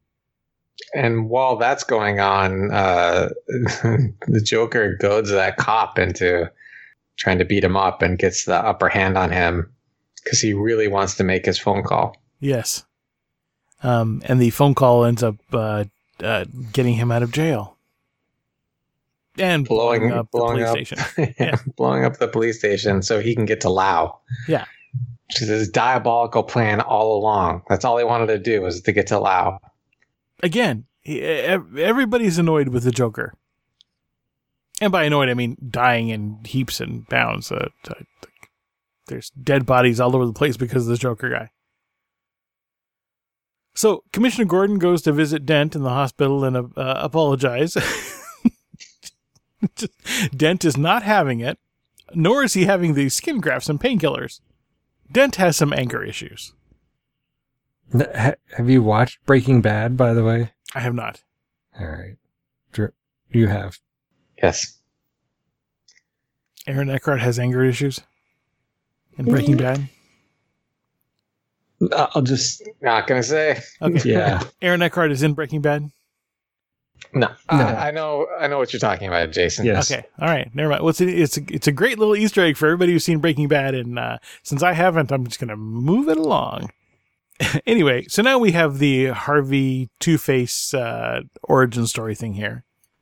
And while that's going on, uh, the Joker goads that cop into trying to beat him up and gets the upper hand on him because he really wants to make his phone call. Yes. Um, and the phone call ends up uh, uh, getting him out of jail. And blowing, blowing up blowing the police up, station. Yeah. Blowing up the police station so he can get to Lau. Yeah. Which is his diabolical plan all along. That's all he wanted to do, was to get to Lau. Again, he, everybody's annoyed with the Joker. And by annoyed, I mean dying in heaps and bounds. Uh, there's dead bodies all over the place because of the Joker guy. So, Commissioner Gordon goes to visit Dent in the hospital and uh, apologize. Dent is not having it, nor is he having the skin grafts and painkillers. Dent has some anger issues. Have you watched Breaking Bad, by the way? I have not. All right. You have. Yes. Aaron Eckhart has anger issues in Breaking Bad? I'll just not going to say. Okay. Yeah. Aaron Eckhart is in Breaking Bad? No. no. I, I know I know what you're talking about, Jason. Yes. Okay. All right. Never mind. Well, it's a, it's, a, it's a great little Easter egg for everybody who's seen Breaking Bad, and uh, since I haven't, I'm just going to move it along. Anyway, so now we have the Harvey Two-Face uh, origin story thing here.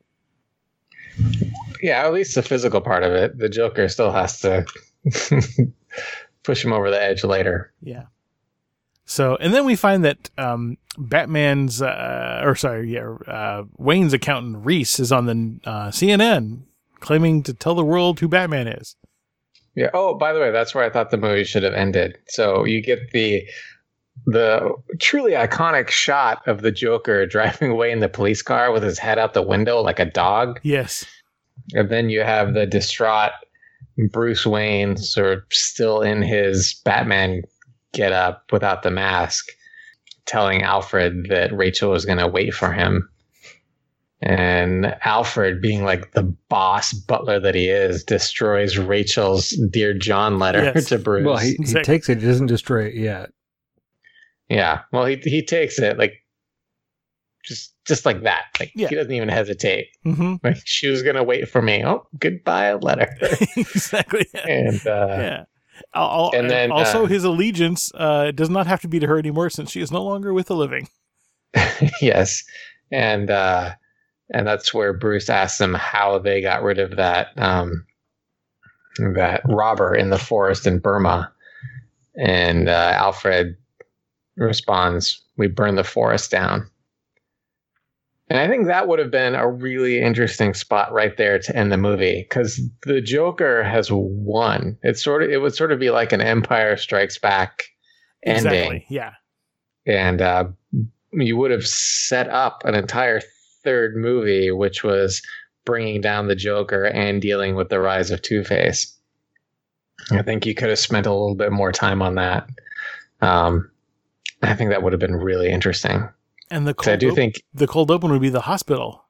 Yeah, at least the physical part of it. The Joker still has to push him over the edge later. Yeah. So, and then we find that um, Batman's, uh, or sorry, yeah, uh, Wayne's accountant Reese is on the uh, C N N claiming to tell the world who Batman is. Yeah. Oh, by the way, that's where I thought the movie should have ended. So you get the the truly iconic shot of the Joker driving away in the police car with his head out the window like a dog. Yes. And then you have the distraught Bruce Wayne sort of still in his Batman get up without the mask, telling Alfred that Rachel was going to wait for him. And Alfred, being like the boss butler that he is, destroys Rachel's Dear John letter yes. to Bruce. Well, he, he takes it. He doesn't destroy it yet. Yeah. Well, he he takes it like just just like that. Like yeah. He doesn't even hesitate. Mm-hmm. Like, she was going to wait for me. Oh, goodbye, letter. Exactly. And uh, yeah. I'll, and then also, uh, his allegiance uh, does not have to be to her anymore since she is no longer with the living. Yes. And uh, And that's where Bruce asks them how they got rid of that um, that robber in the forest in Burma. And uh, Alfred responds, "We burned the forest down." And I think that would have been a really interesting spot right there to end the movie, because the Joker has won. It's sort of it would sort of be like an Empire Strikes Back ending. Exactly. Yeah. And uh, you would have set up an entire third movie, which was bringing down the Joker and dealing with the rise of Two-Face. I think you could have spent a little bit more time on that. Um, I think that would have been really interesting. And the cold I do op- think the cold open would be the hospital.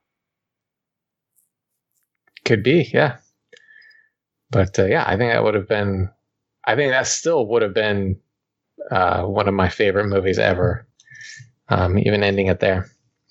Could be, yeah. But uh, yeah, I think that would have been. I think that still would have been uh, one of my favorite movies ever. Um, even ending it there.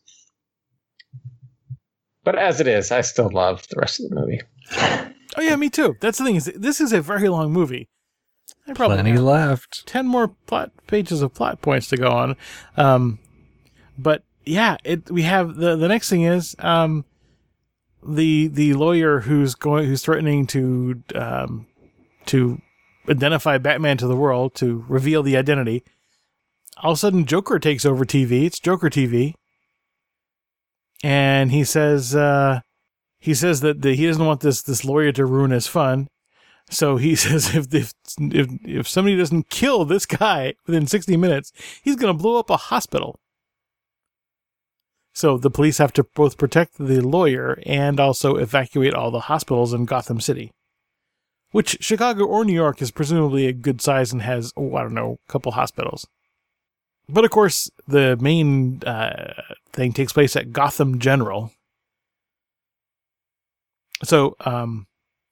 But as it is, I still love the rest of the movie. Oh yeah, me too. That's the thing is, this is a very long movie. I probably Plenty have left. ten more plot pages of plot points to go on. Um, but yeah, it we have the the next thing is um, the the lawyer who's going who's threatening to um, to identify Batman to the world, to reveal the identity. All of a sudden, Joker takes over T V. It's Joker T V. And he says, uh, he says that the, he doesn't want this, this lawyer to ruin his fun. So he says if, if, if, if somebody doesn't kill this guy within sixty minutes, he's going to blow up a hospital. So the police have to both protect the lawyer and also evacuate all the hospitals in Gotham City, which Chicago or New York is presumably a good size and has, oh, I don't know, a couple hospitals. But of course, the main uh, thing takes place at Gotham General. So um,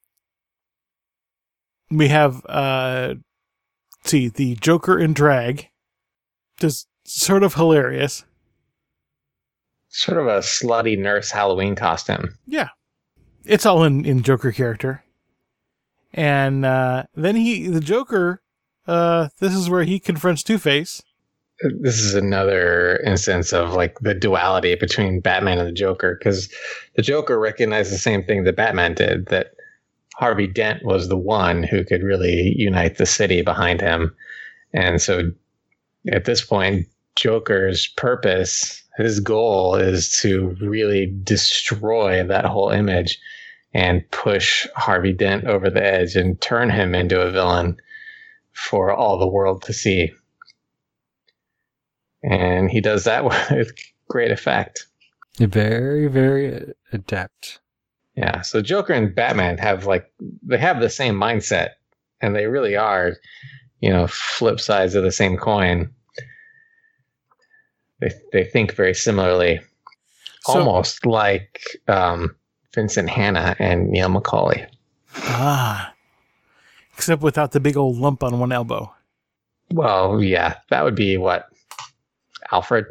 we have, uh, let's see, the Joker in drag, just sort of hilarious. Sort of a slutty nurse Halloween costume. Yeah, it's all in, in Joker character. And uh, then he, the Joker, uh, this is where he confronts Two-Face. This is another instance of like the duality between Batman and the Joker, because the Joker recognized the same thing that Batman did, that Harvey Dent was the one who could really unite the city behind him. And so at this point, Joker's purpose, his goal is to really destroy that whole image and push Harvey Dent over the edge and turn him into a villain for all the world to see. And he does that with great effect. Very, very adept. Yeah. So Joker and Batman have like, they have the same mindset, and they really are, you know, flip sides of the same coin. They they think very similarly, So- almost like um, Vincent Hanna and Neil McCauley. Ah. Except without the big old lump on one elbow. Well, yeah, that would be what? Alfred?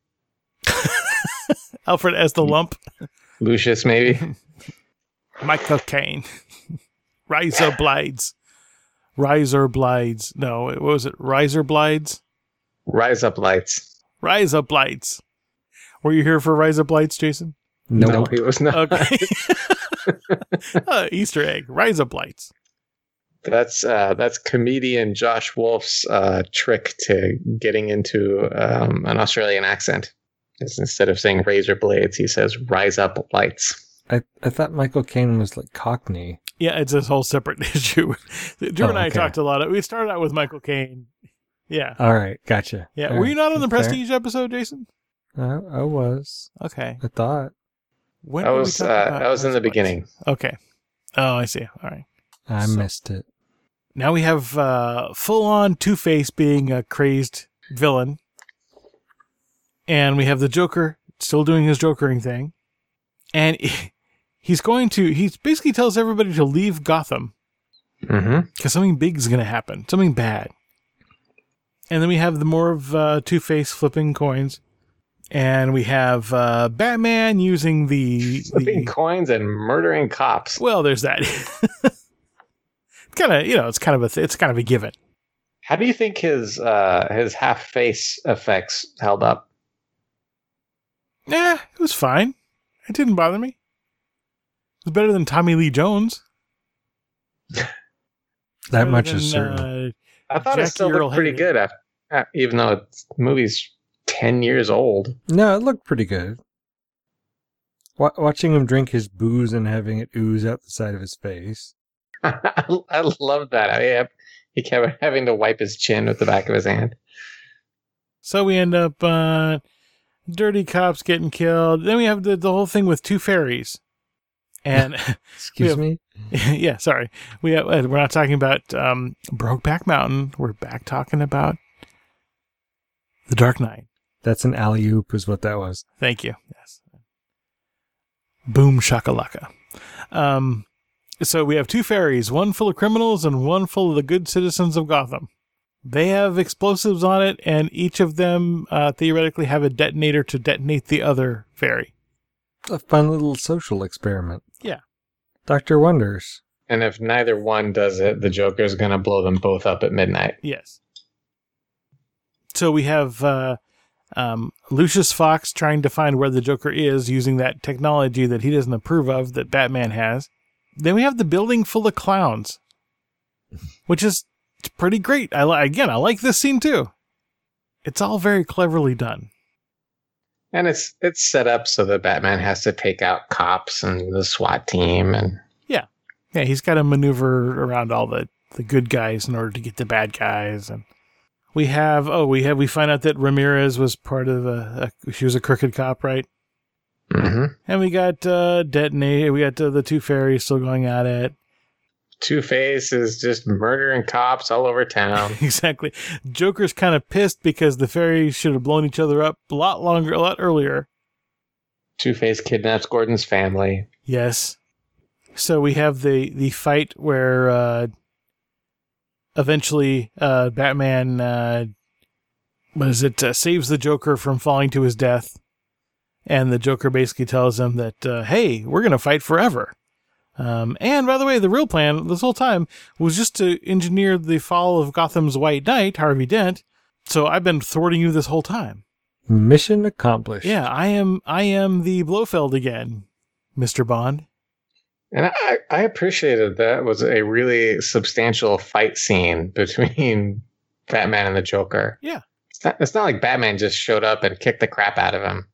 Alfred as the lump. Lucius, maybe? Michael Caine. Riser Blades. Riser Blades. No, what was it? Riser Blades? Rise Up Lights. Rise Up Lights. Were you here for Rise Up Lights, Jason? No, No, he was not. Okay. uh, Easter egg. Rise Up Lights. That's uh, that's comedian Josh Wolf's uh, trick to getting into um, an Australian accent. It's instead of saying razor blades, he says rise up lights. I, I thought Michael Caine was like Cockney. Yeah, it's a whole separate issue. Drew Oh, and I okay. talked a lot. Of, we started out with Michael Caine. Yeah. All right, gotcha. Yeah. All Were you right, not on the that's fair. Prestige episode, Jason? I, I was. Okay. I thought. When I did we was talk uh, about I was in the Rise Up Lights? beginning. Okay. Oh, I see. All right. I So- missed it. Now we have uh, full-on Two-Face being a crazed villain. And we have the Joker still doing his Jokering thing. And he's going to, he basically tells everybody to leave Gotham Mm-hmm. because something big is going to happen. Something bad. And then we have the more of uh, Two-Face flipping coins. And we have uh, Batman using the... Flipping the coins and murdering cops. well, there's that. kind of, you know, it's kind of a, th- it's kind of a given. How do you think his uh, his half face effects held up? Yeah, it was fine. It didn't bother me. It's better than Tommy Lee Jones. That Better much than, is certain. uh, I thought it Jackie still Earl looked pretty Haley. good, after, uh, even though it's, the movie's ten years old. No, it looked pretty good. Wa- watching him drink his booze and having it ooze out the side of his face. I, I love that. I mean, he kept having to wipe his chin with the back of his hand. So we end up uh, dirty cops getting killed. Then we have the, the whole thing with two fairies. And Excuse have- me? yeah, sorry. We have, uh, we're not talking about um, Brokeback Mountain. We're back talking about The Dark Knight. That's an alley-oop is what that was. Thank you. Yes. Boom shakalaka. Um, so we have two fairies, one full of criminals and one full of the good citizens of Gotham. They have explosives on it, and each of them uh, theoretically have a detonator to detonate the other fairy. A fun little social experiment. Yeah. Doctor Wonders. And if neither one does it, the Joker's going to blow them both up at midnight. Yes. So we have uh, um, Lucius Fox trying to find where the Joker is using that technology that he doesn't approve of that Batman has. Then we have the building full of clowns, which is pretty great. I li- Again, I like this scene too. It's all very cleverly done. And it's it's set up so that Batman has to take out cops and the SWAT team. And Yeah, he's got to maneuver around all the, the good guys in order to get the bad guys. And we have, oh, we have, we find out that Ramirez was part of a, a she was a crooked cop, right? mm-hmm. And we got uh, Detonator. We got uh, the two fairies still going at it. Two-Face is just murdering cops all over town. Exactly. Joker's kind of pissed because the fairies should have blown each other up a lot longer, a lot earlier. Two-Face kidnaps Gordon's family. Yes. So we have the, the fight where uh, eventually uh, Batman, uh, what is it, uh, saves the Joker from falling to his death. And the Joker basically tells him that, uh, hey, we're going to fight forever. Um, and by the way, the real plan this whole time was just to engineer the fall of Gotham's White Knight, Harvey Dent. So I've been thwarting you this whole time. Mission accomplished. Yeah, I am I am the Blofeld again, Mister Bond. And I, I appreciated that. It was a really substantial fight scene between Batman and the Joker. Yeah. It's not, it's not like Batman just showed up and kicked the crap out of him,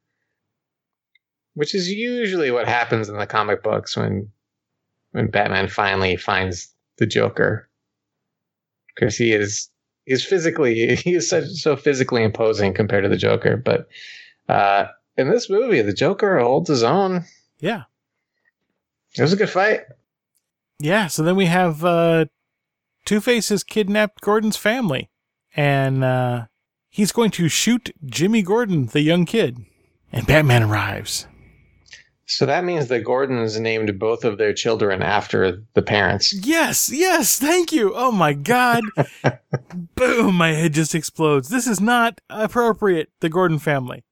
which is usually what happens in the comic books when when Batman finally finds the Joker. Because he is he's physically he is such so physically imposing compared to the Joker. But uh, in this movie, the Joker holds his own. Yeah. It was a good fight. Yeah, so then we have uh, Two-Face has kidnapped Gordon's family. And uh, he's going to shoot Jimmy Gordon, the young kid. And Batman arrives. So that means that Gordon's named both of their children after the parents. Yes, yes, thank you. Oh my God. Boom, my head just explodes. This is not appropriate, the Gordon family.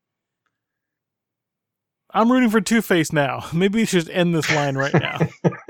I'm rooting for Two-Face now. Maybe we should just end this line right now.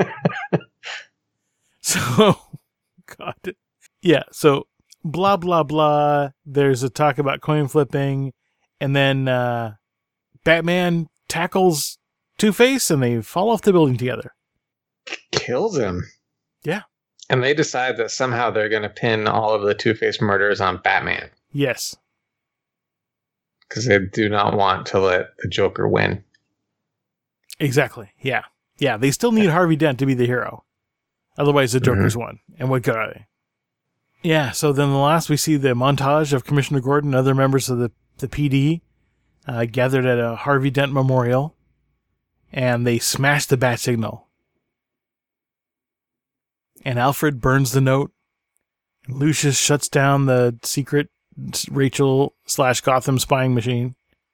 So, God. Yeah, so blah, blah, blah. There's a talk about coin flipping. And then uh, Batman tackles Two-Face and they fall off the building together. Kills him. Yeah. And they decide that somehow they're going to pin all of the Two-Face murders on Batman. Yes. Because they do not want to let the Joker win. Exactly. Yeah. Yeah, they still need Harvey Dent to be the hero. Otherwise, the Joker's mm-hmm. won. And what good are they? Yeah, so then the last we see the montage of Commissioner Gordon and other members of the, the P D uh, gathered at a Harvey Dent memorial. And they smash the bat signal. And Alfred burns the note. Lucius shuts down the secret Rachel slash Gotham spying machine.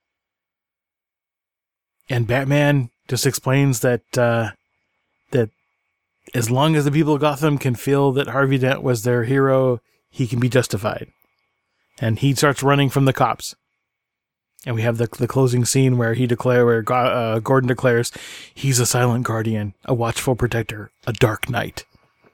And Batman just explains that uh, that as long as the people of Gotham can feel that Harvey Dent was their hero, he can be justified. And he starts running from the cops. And we have the the closing scene where he declare where uh, Gordon declares he's a silent guardian, a watchful protector, a dark knight.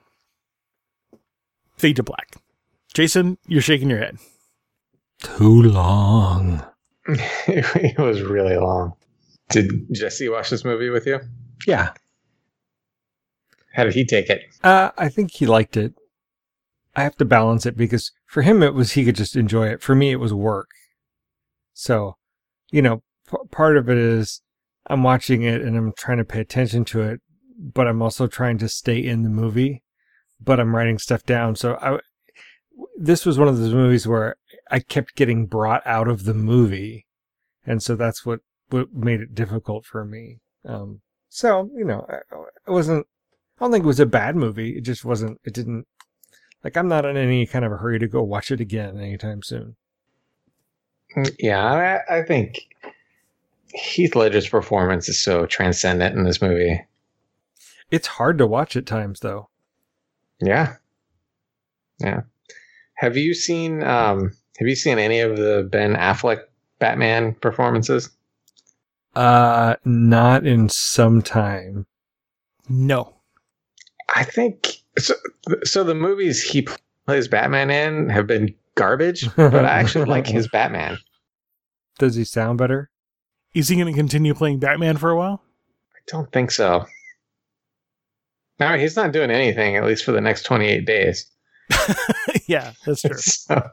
Fade to black. Jason, you're shaking your head. Too long. It was really long. Did Jesse watch this movie with you? Yeah. How did he take it? Uh, I think he liked it. I have to balance it because for him, it was he could just enjoy it. For me, it was work. So, you know, p- part of it is I'm watching it and I'm trying to pay attention to it, but I'm also trying to stay in the movie, but I'm writing stuff down. So I, this was one of those movies where I kept getting brought out of the movie. And so that's what, what made it difficult for me. Um, so, you know, I, I wasn't, I don't think it was a bad movie. It just wasn't, it didn't, like, I'm not in any kind of a hurry to go watch it again anytime soon. Yeah, I, I think Heath Ledger's performance is so transcendent in this movie. It's hard to watch at times, though. Yeah. Yeah. Have you seen, um, have you seen any of the Ben Affleck Batman performances? Uh, not in some time. No. I think so. So the movies he plays Batman in have been garbage, but I actually like his Batman. Does he sound better? Is he going to continue playing Batman for a while? I don't think so. No, he's not doing anything, at least for the next twenty-eight days. Yeah, that's true. So,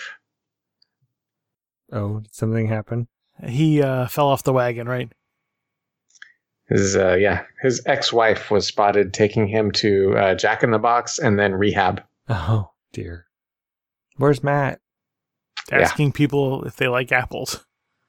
Oh, did something happen? He uh, fell off the wagon, right? his uh, yeah, his ex-wife was spotted taking him to uh, Jack in the Box and then rehab. Oh, dear. Where's Matt? Asking people if they like apples.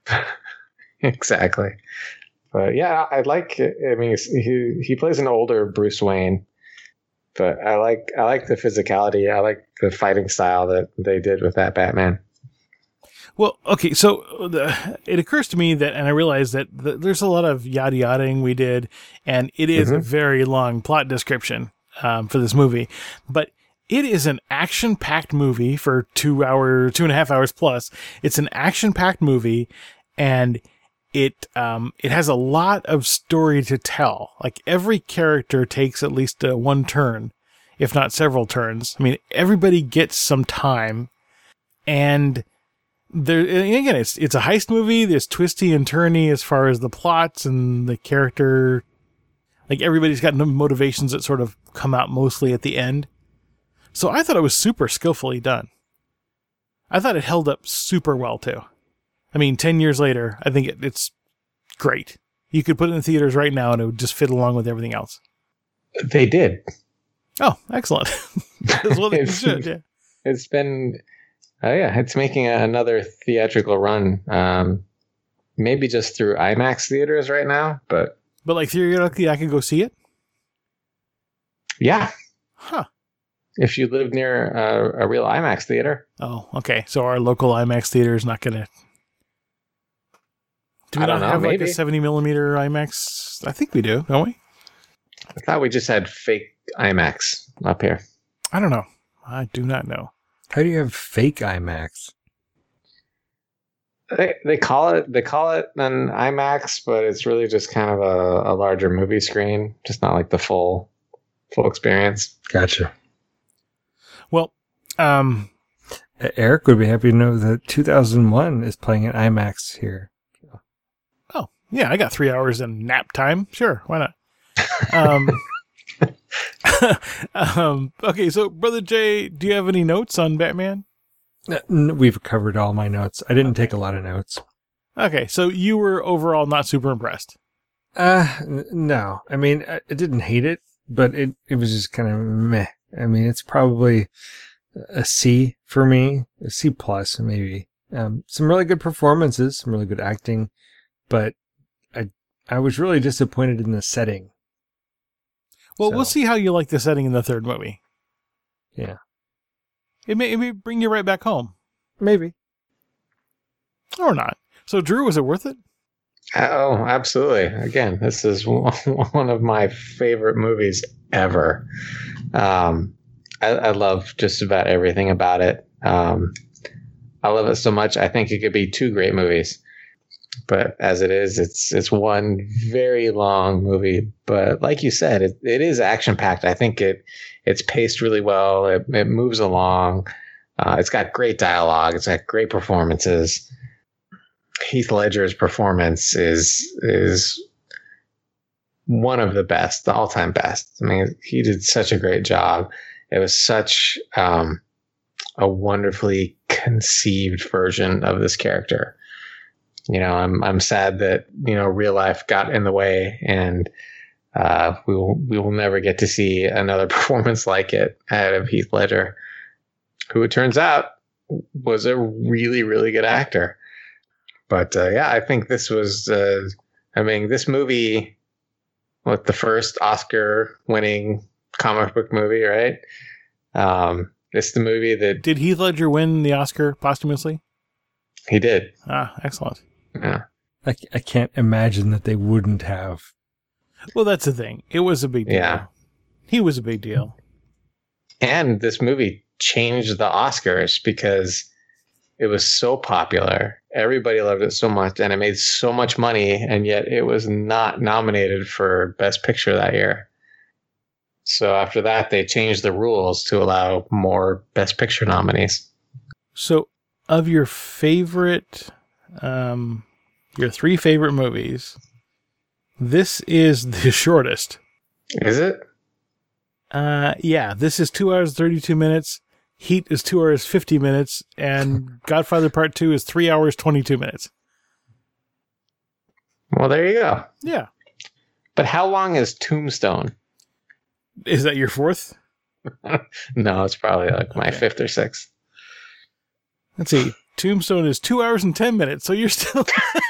Exactly. But yeah, I like it. I mean, he he plays an older Bruce Wayne, but I like I like the physicality. I like the fighting style that they did with that Batman. Well, okay, so the, it occurs to me that, and I realize that the, there's a lot of yada yadaing we did, and it is Mm-hmm. a very long plot description um, for this movie, but it is an action-packed movie for two hour, two and a half hours plus. It's an action-packed movie, and it um, it has a lot of story to tell. Like every character takes at least uh, one turn, if not several turns. I mean, everybody gets some time, and there again, it's it's a heist movie. There's twisty and turny as far as the plots and the character. Like everybody's got no motivations that sort of come out mostly at the end. So I thought it was super skillfully done. I thought it held up super well too. I mean, ten years later, I think it, it's great. You could put it in theaters right now and it would just fit along with everything else. They did. Oh, excellent. That's what it It's- should, yeah. It's been, oh yeah, it's making another theatrical run. Um, maybe just through IMAX theaters right now, but But like theoretically, I could go see it? yeah, Huh. if you live near a, a real IMAX theater. Oh, okay. So our local IMAX theater is not going to. Do we I not don't know, have like a maybe. seventy millimeter IMAX? I think we do, don't we? I thought we just had fake IMAX up here. I don't know. I do not know. How do you have fake IMAX? They they call it they call it an IMAX, but it's really just kind of a, a larger movie screen, just not like the full full experience. Gotcha. Well, um, Uh, Eric would be happy to know that two thousand one is playing at IMAX here. oh, yeah, I got three hours in nap time. Sure, why not? Um, um, okay, so Brother Jay, do you have any notes on Batman? Uh, n- We've covered all my notes. I didn't take a lot of notes. Okay, so you were overall not super impressed. Uh, n- no. I mean, I, I didn't hate it, but it, it was just kind of meh. I mean, it's probably a C for me, a C plus maybe. Um, some really good performances, some really good acting, but I I was really disappointed in the setting. Well, So- we'll see how you like the setting in the third movie. Yeah, It may, it may bring you right back home. maybe. Or not. So, Drew, was it worth it? Oh, absolutely. Again, this is one of my favorite movies ever. Um, I, I love just about everything about it. Um, I love it so much. I think it could be two great movies, but as it is, it's it's one very long movie. But like you said, it, it is action packed. I think it it's paced really well. It, it moves along. Uh, it's got great dialogue. It's got great performances. Heath Ledger's performance is is one of the best, the all-time best. I mean, he did such a great job. It was such um, a wonderfully conceived version of this character. You know, I'm I'm sad that, you know, real life got in the way, and uh, we will we will never get to see another performance like it out of Heath Ledger, who it turns out was a really, really good actor. But uh, yeah, I think this was, uh, I mean, this movie was the first Oscar-winning comic book movie, right? Um, it's the movie that... Did Heath Ledger win the Oscar posthumously? He did. Ah, excellent. Yeah. I, I can't imagine that they wouldn't have. Well, that's the thing. It was a big deal. Yeah. He was a big deal. And this movie changed the Oscars because it was so popular. Everybody loved it so much, and it made so much money, and yet it was not nominated for Best Picture that year. So after that, they changed the rules to allow more Best Picture nominees. So, of your favorite, um, your three favorite movies, this is the shortest. Is it? Uh, yeah, this is two hours, thirty-two minutes. Heat is two hours, fifty minutes. And Godfather Part two is three hours, twenty-two minutes. Well, there you go. Yeah. But how long is Tombstone? Is that your fourth? No, it's probably like my Okay. fifth or sixth. Let's see. Tombstone is two hours and ten minutes. So you're still...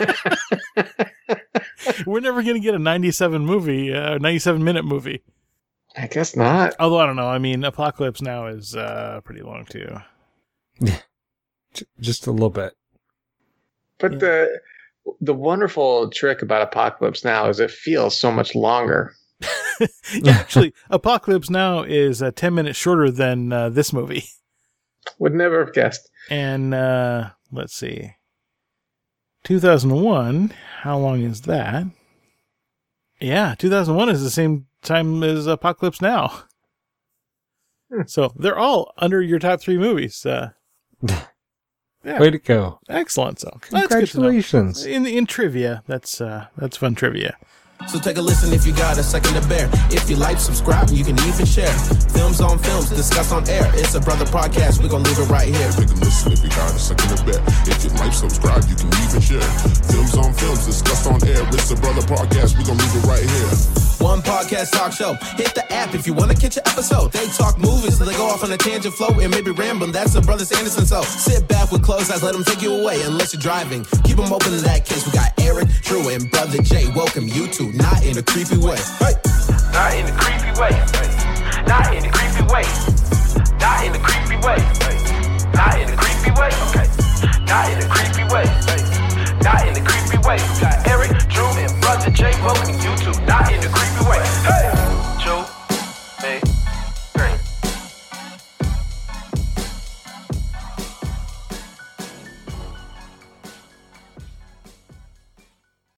We're never going to get a ninety-seven movie, uh, ninety-seven minute movie. I guess not. Although, I don't know. I mean, Apocalypse Now is uh, pretty long, too. Just a little bit. But Yeah. the the wonderful trick about Apocalypse Now is it feels so much longer. Yeah, actually, Apocalypse Now is uh, ten minutes shorter than uh, this movie. Would never have guessed. And uh, let's see. two thousand one, how long is that? Yeah, two thousand one is the same time as Apocalypse Now. Hmm. So they're all under your top three movies. Uh, yeah, Way to go. excellent. So that's good to know. Congratulations. In in trivia, that's uh, that's fun trivia. So take a listen if you got a second to bear. If you like, subscribe, you can even share. Films on films, discussed on air. It's a brother podcast, we're gonna leave it right here. Take a listen if you got a second to bet. If you like, subscribe, you can even share. Films on films, discussed on air. It's a brother podcast, we gon' leave it right here. One podcast talk show. Hit the app if you want to catch an episode. They talk movies, so they go off on a tangent flow and maybe rambling. That's the Brothers Anderson. So sit back with closed eyes, let them take you away unless you're driving. Keep them open in that case. We got Eric, Drew, and Brother Jay. Welcome you to Not in a Creepy Way. Hey!